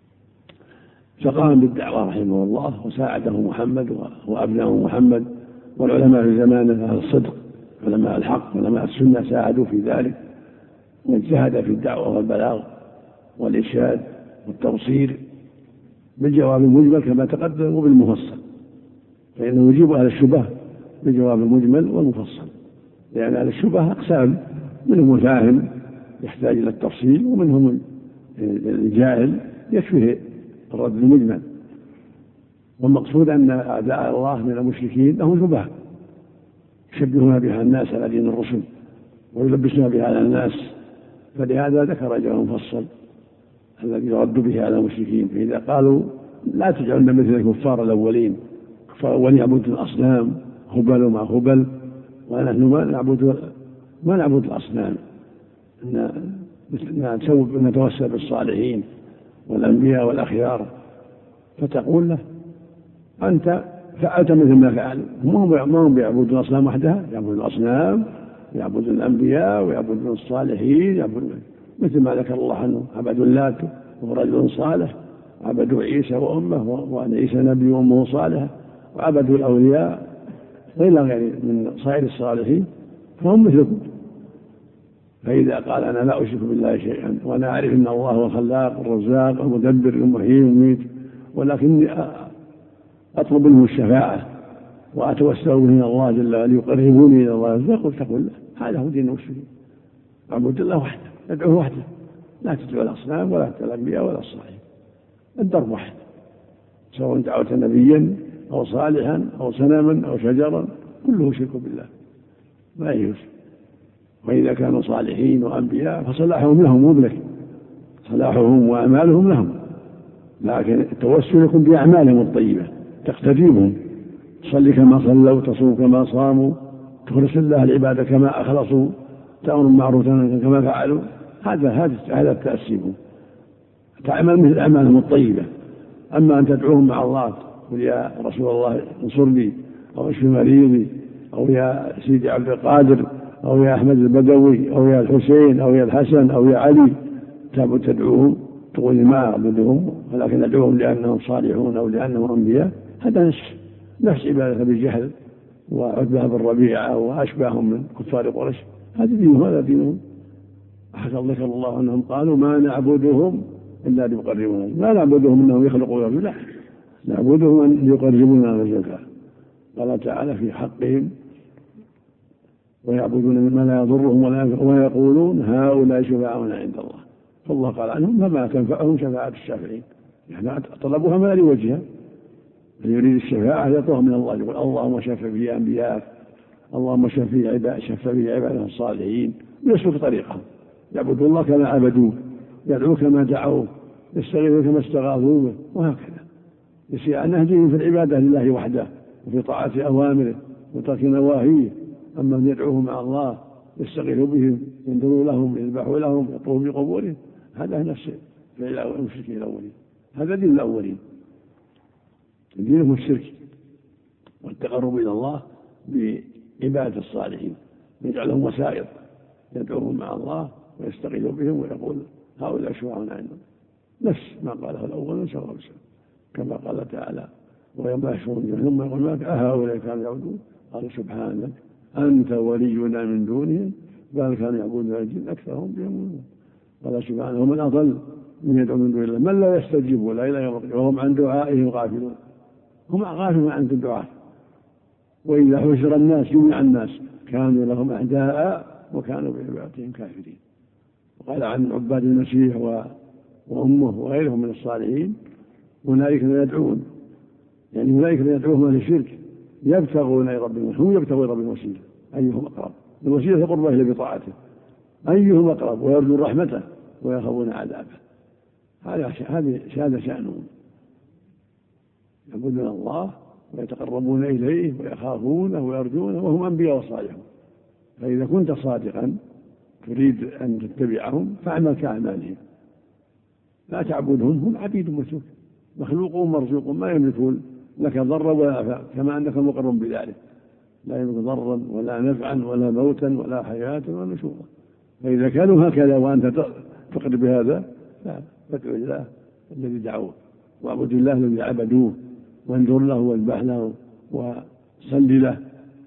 فقام بالدعوة رحمه الله وساعده محمد وأبناه محمد والعلماء في زمانه أهل الصدق علماء الحق علماء السنة ساعدوا في ذلك واجتهد في الدعوة والبلاغ والإرشاد والتوصيل بالجواب المجمل كما تقدم وبالمفصل، فإنه يجيب أهل الشبه بالجواب المجمل والمفصل، لأن أهل الشبه أقسام، منهم الفاهم يحتاج إلى التفصيل ومنهم الجاهل يكفيه الرد المجمل. والمقصود أن أعداء الله من المشركين لهم شبهة يشبهون بها الناس على دين الرسل ويلبسون بها على الناس، فلهذا ذكر جواب مفصل الذي يرد به على المشركين. فإذا قالوا لا تجعلنا مثل الكفار الأولين، الكفار الأولين يعبدون الأصنام هبل وما هبل، ونحن ما نعبد ما نعبد الأصنام، نتوسل بالصالحين والأنبياء والأخيار. فتقول له أنت فعلت مثل ما فعل، ما هم يعبدون الأصنام وحدها، يعبدون الأصنام يعبدون الأنبياء ويعبدون الصالحين، يعبدون مثل ما ذكر الله عنه عبدوا اللات ورجل صالح، عبدوا عيسى وأمه وأن عيسى نبي وأمه صالحة، وعبدوا الأولياء غير غير من صائر الصالحين، فهم مثلكم. فإذا قال أنا لا أشرك بالله شيئا وأنا أعرف أن الله هو الخلاق الرزاق المدبر المحيي المميت، ولكني أطلب منه الشفاعة وأتوسل به إلى الله جل وعلا ليقربوني إلى الله، فقل تقول له هذا هو دين المسلمين، اعبد الله وحده، ادعوه وحده، لا تدعو الأصنام ولا تدعو الأنبياء ولا الصالحين، الدرب واحد، سواء دعوت نبيا أو صالحا أو سنما أو شجرا كله شرك بالله لا يجوز. وإذا كانوا صالحين وأنبياء فصلاحهم لهم مو لك، صلاحهم وأعمالهم لهم، لكن التوسل يكون بأعمالهم الطيبة تقتديهم، تصلي كما صلوا، تصوم كما صاموا، تخلص الله العبادة كما أخلصوا، تأمر بالمعروف كما فعلوا، هذا هذا هذا التأسيب، تعمل مثل أعمالهم الطيبة. أما أن تدعوهم مع الله قل يا رسول الله انصرني أو اشف مريضي أو يا سيدي عبد القادر أو يا أحمد البدوي أو يا الحسين أو يا الحسن أو يا علي، تدعوهم تقول ما أعبدهم ولكن أدعوهم لأنهم صالحون أو لأنهم أنبياء، هذا نفس نفس عبادة بالجهل وعتبة بن ربيعة وأشباههم من كفار قريش، هذا دينهم هذا دينهم. حكى ذكر الله أنهم قالوا ما نعبدهم إلا ليقربونا، ما نعبدهم أنهم يخلقوا لا نعبدهم أن يقربونا إلى الزكاة. قال تعالى في حقهم ويعبدون ما لا يضرهم ولا ينفعهم ويقولون هؤلاء شفعاؤنا عند الله، فالله قال عنهم فما تنفعهم شفاعة الشافعين، يعني طلبوها ما لوجهها، من يريد الشفاعة يطلبها من الله، يقول اللهم شفع في أنبياءك، اللهم شفع عباد شفع في عباده الصالحين، يسلك طريقهم، يعبدوا الله كما عبدوه، يدعوه كما دعوه، يستغيثوا كما استغاثوا به، وهكذا يسير عن نهجهم في العبادة لله وحده وفي طاعة أوامره وترك نواهيه. أما أن يدعوهم مع الله يستغيثوا بهم ينذروا لهم يذبحوا لهم يطوفوا بقبورهم، هذا نفس المشركين الأولين، هذا دين الأولين، دينهم الشرك والتقرب إلى الله بعبادة الصالحين، يجعلهم وسائط يدعوهم مع الله ويستغيثوا بهم ويقول هؤلاء شفعاؤنا عند الله، نفس ما قاله الأول صلى الله عليه وسلم، كما قال تعالى ويوم يحشرون ثم يقول ما أهؤلاء كانوا يعبدون قالوا سبحانك أنت ولينا من دونهم بل كانوا يعبدون الجن أكثرهم بهم يؤمنون. قال سبحانه ومن أضل من يدعو من دون الله من لا يستجيب لا إلى يوم القيامة وهم عن دعائهم غافلون، هم غافلون عن الدعاء. وإذا حشر الناس جميع الناس كانوا لهم أعداء وكانوا بعبادتهم كافرين. وقال عن عباد المسيح وأمه وغيرهم من الصالحين أولئك يدعون، يعني أولئك يدعوهم أهل الشرك يبتغون إلى ربهم، هم يبتغون إلى ربهم وسيلة أيهم أقرب، الوسيلة قربة إلى بطاعته، أيهم أقرب ويرجون رحمته ويخافون عذابه، هذا هذا شأنهم، يعبدون الله ويتقربون إليه ويخافونه ويرجونه وهم أنبياء وصالحون. فإذا كنت صادقا تريد أن تتبعهم فاعمل كأعمالهم، لا تعبدهم، هم عبيد مثلك مخلوقون مرزوقون ما يملكون لك ضرا ولا نفعا كما أنك مقر بذلك، لا يملك ضرا ولا نفعا ولا موتا ولا حياة ولا نشورا. فإذا كانوا هكذا وأنت تقر بهذا فادعو الله الذي دعوه واعبد الله الذي عبدوه وانظر له واذبح له وصل له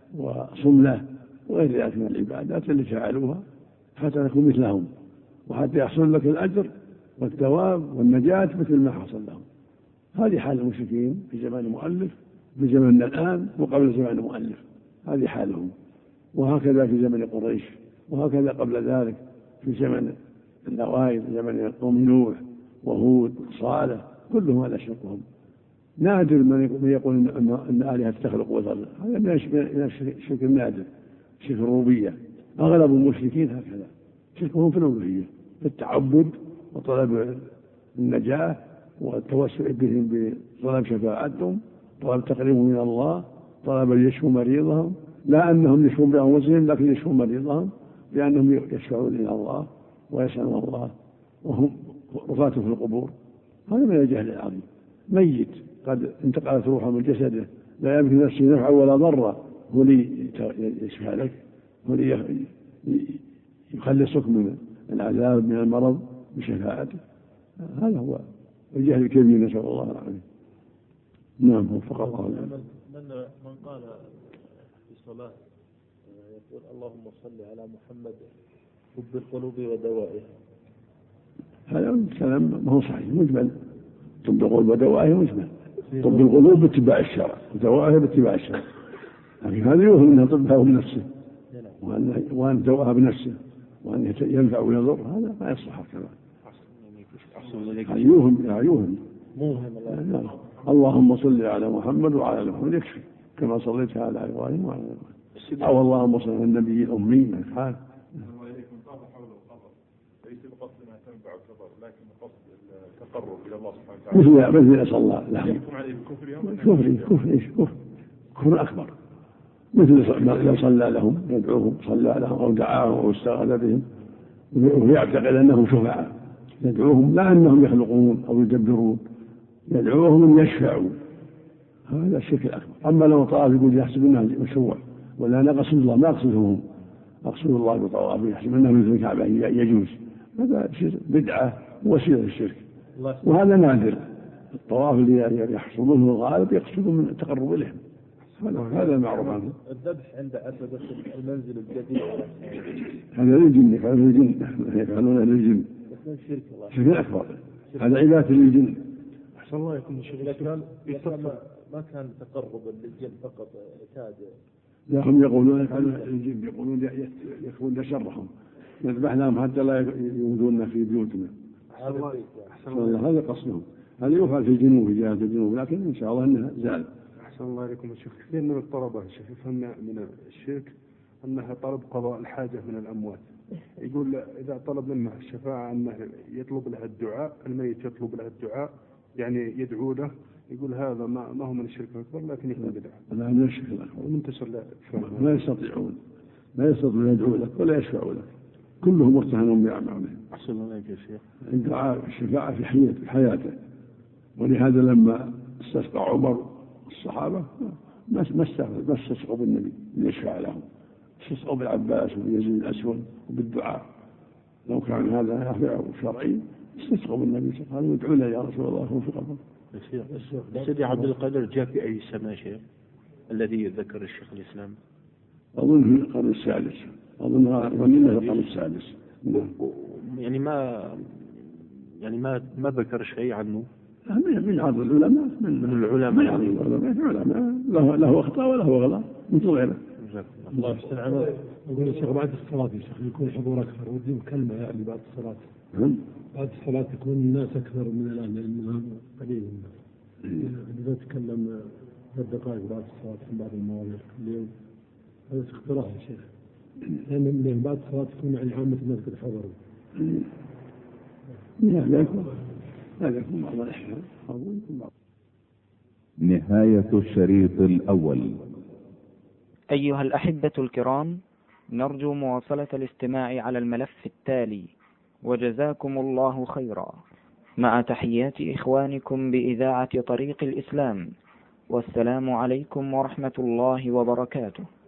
وصم له وغير ذلك من العبادات اللي فعلوها حتى تكون مثلهم، وحتى يحصل لك الأجر والثواب والنجاة مثل ما حصل لهم. هذه حال المشركين في زمان المؤلف، في زماننا الآن وقبل زمان المؤلف، هذه حالهم. وهكذا في زمن قريش، وهكذا قبل ذلك في زمن النوائب، في زمن قوم نوح وهود وصالح، كلهم هذا شركهم. نادر من يقول ان ان الهه تخلق وتضل، هذا من الشرك النادر، شرك الربوبيه. اغلب المشركين هكذا، شركهم في الالوهيه، في التعبد وطلب النجاه والتوسل بهم بطلب شفاعتهم، طلب تقريبهم من الله، طلب ان يشفوا مريضهم، لا انهم يشفوا بانفسهم لكن يشفوا مريضهم لانهم يشفعون الى الله ويسالون الله وهم رفاة في القبور. هذا من الجهل العظيم. ميت قد انتقلت روحه من جسده، لا يملك نفسه نفعا ولا ضرا، هو لي يشفع لك، هو لي يخلصك من العذاب من المرض بشفاعته. هذا هو الجهل الكبير، نسأل الله العافية. نعم وفق الله. من من قال في الصلاة يقول اللهم صل على محمد حب القلوب ودوائها، هذا كلام ما هو صحيح، مجمل. طب القلوب ودوائها مجمل. طب القلوب باتباع الشرع ودوائها باتباع الشرع، لكن هذا يوهم انها طبها بنفسه وان وان دواها بنفسه وان ينفع ويضر، هذا ما يصح هكذا. يوهم يوهم اللهم صل على محمد وعلى ال محمد يكفي، كما صليت على ابراهيم وعلى ال او اللهم صل على النبي الامي من حال. التقرب الى الله سبحانه وتعالى مثل مثل صلى له كفر كفر ايش كفر كفر اكبر، مثل لو صلى لهم يدعوهم، صلى لهم او دعاهم او استغاث بهم ويعتقد انهم شفعاء، يدعوهم لا انهم يخلقون او يدبرون، يدعوهم ان يشفعوا، هذا الشرك الاكبر. اما لو طاف يقول يحسب انه مشروع ولا انا اقصد الله، ما اقصدهم، اقصد الله بطوافه، يحسب انه مثل الكعبه يجوز، هذا بدعه وسيله الشرك، وهذا نادر. الطواف اللي يحصلونه الغالب يقصد من التقرب اليهم، هذا المعروف عنه. الذبح عند عتبة المنزل الجديد هذا للجن، يفعلون الجن، يفعلون للجن، شرك اكبر، هذا عباده للجن. احسن الله يكون شرك. لكن ما كان تقرب للجن فقط كاد. لا هم يقولون يفعلون للجن، يقولون يكفون شرهم، نذبحناهم حتى لا يؤذونا في بيوتنا. أحسن الله، هذا قصدهم، هذا يفعل في الجنوب، في جهة الجنوب، لكن إن شاء الله أنها زال. أحسن الله عليكم الشيخ. كثير من الطلبة الشيخ يفهم من الشرك أنها طلب قضاء الحاجة من الأموات، يقول إذا طلب منه الشفاعة أنه يطلب له الدعاء، الميت يطلب له الدعاء يعني يدعو له، يقول هذا ما ما هو من الشرك الأكبر لكن يكون بدعة. لا من الشرك الأكبر، ومنتشر ما يستطيعون لا يستطيعون يدعو لك ولا يشفعوا لك، كلهم مرتهنون بأعمالهم. أحسن الله عليك يا شيخ. الدعاء الشفاعة في حياته في حياته، ولهذا لما استسقى عمر الصحابة ما ما ما استسقوا بالنبي ليشفع لهم، استسقوا بالعباس وبيزيد الأسود وبالدعاء. لو كان هذا نافع وشرعي استسقوا بالنبي صلى الله عليه وسلم يدعو له يا رسول الله هو في قبره. سيدي عبد القادر جاء في أي سنة شيخ الذي ذكر الشيخ الإسلام؟ أظن في القرن السادس، أظن ظننا في القرن السادس. يعني ما يعني ما ما ذكر شيء عنه من عرض العلماء من, من العلماء يعني العلماء له له أخطاء وله غلط مثل غيره. الله يحسن عمله. أقول يا شيخ بعد الصلاة يا شيخ يكون حضور أكثر، ودي كلمة يعني بعد الصلاة. بعد الصلاة يكون الناس أكثر من الآن لأنه قليل الناس. إذا تكلم ثلاث دقائق بعد الصلاة في بعض المواضيع اليوم، هذا اقتراح يا شيخ، لأن بعد الصلاة تكون يعني عامة الناس قد حضروا. لا يكون لا يكون بعض الأحيان نهاية الشريط الأول. أيها الأحبة الكرام، نرجو مواصلة الاستماع على الملف التالي، وجزاكم الله خيرا، مع تحيات إخوانكم بإذاعة طريق الإسلام، والسلام عليكم ورحمة الله وبركاته.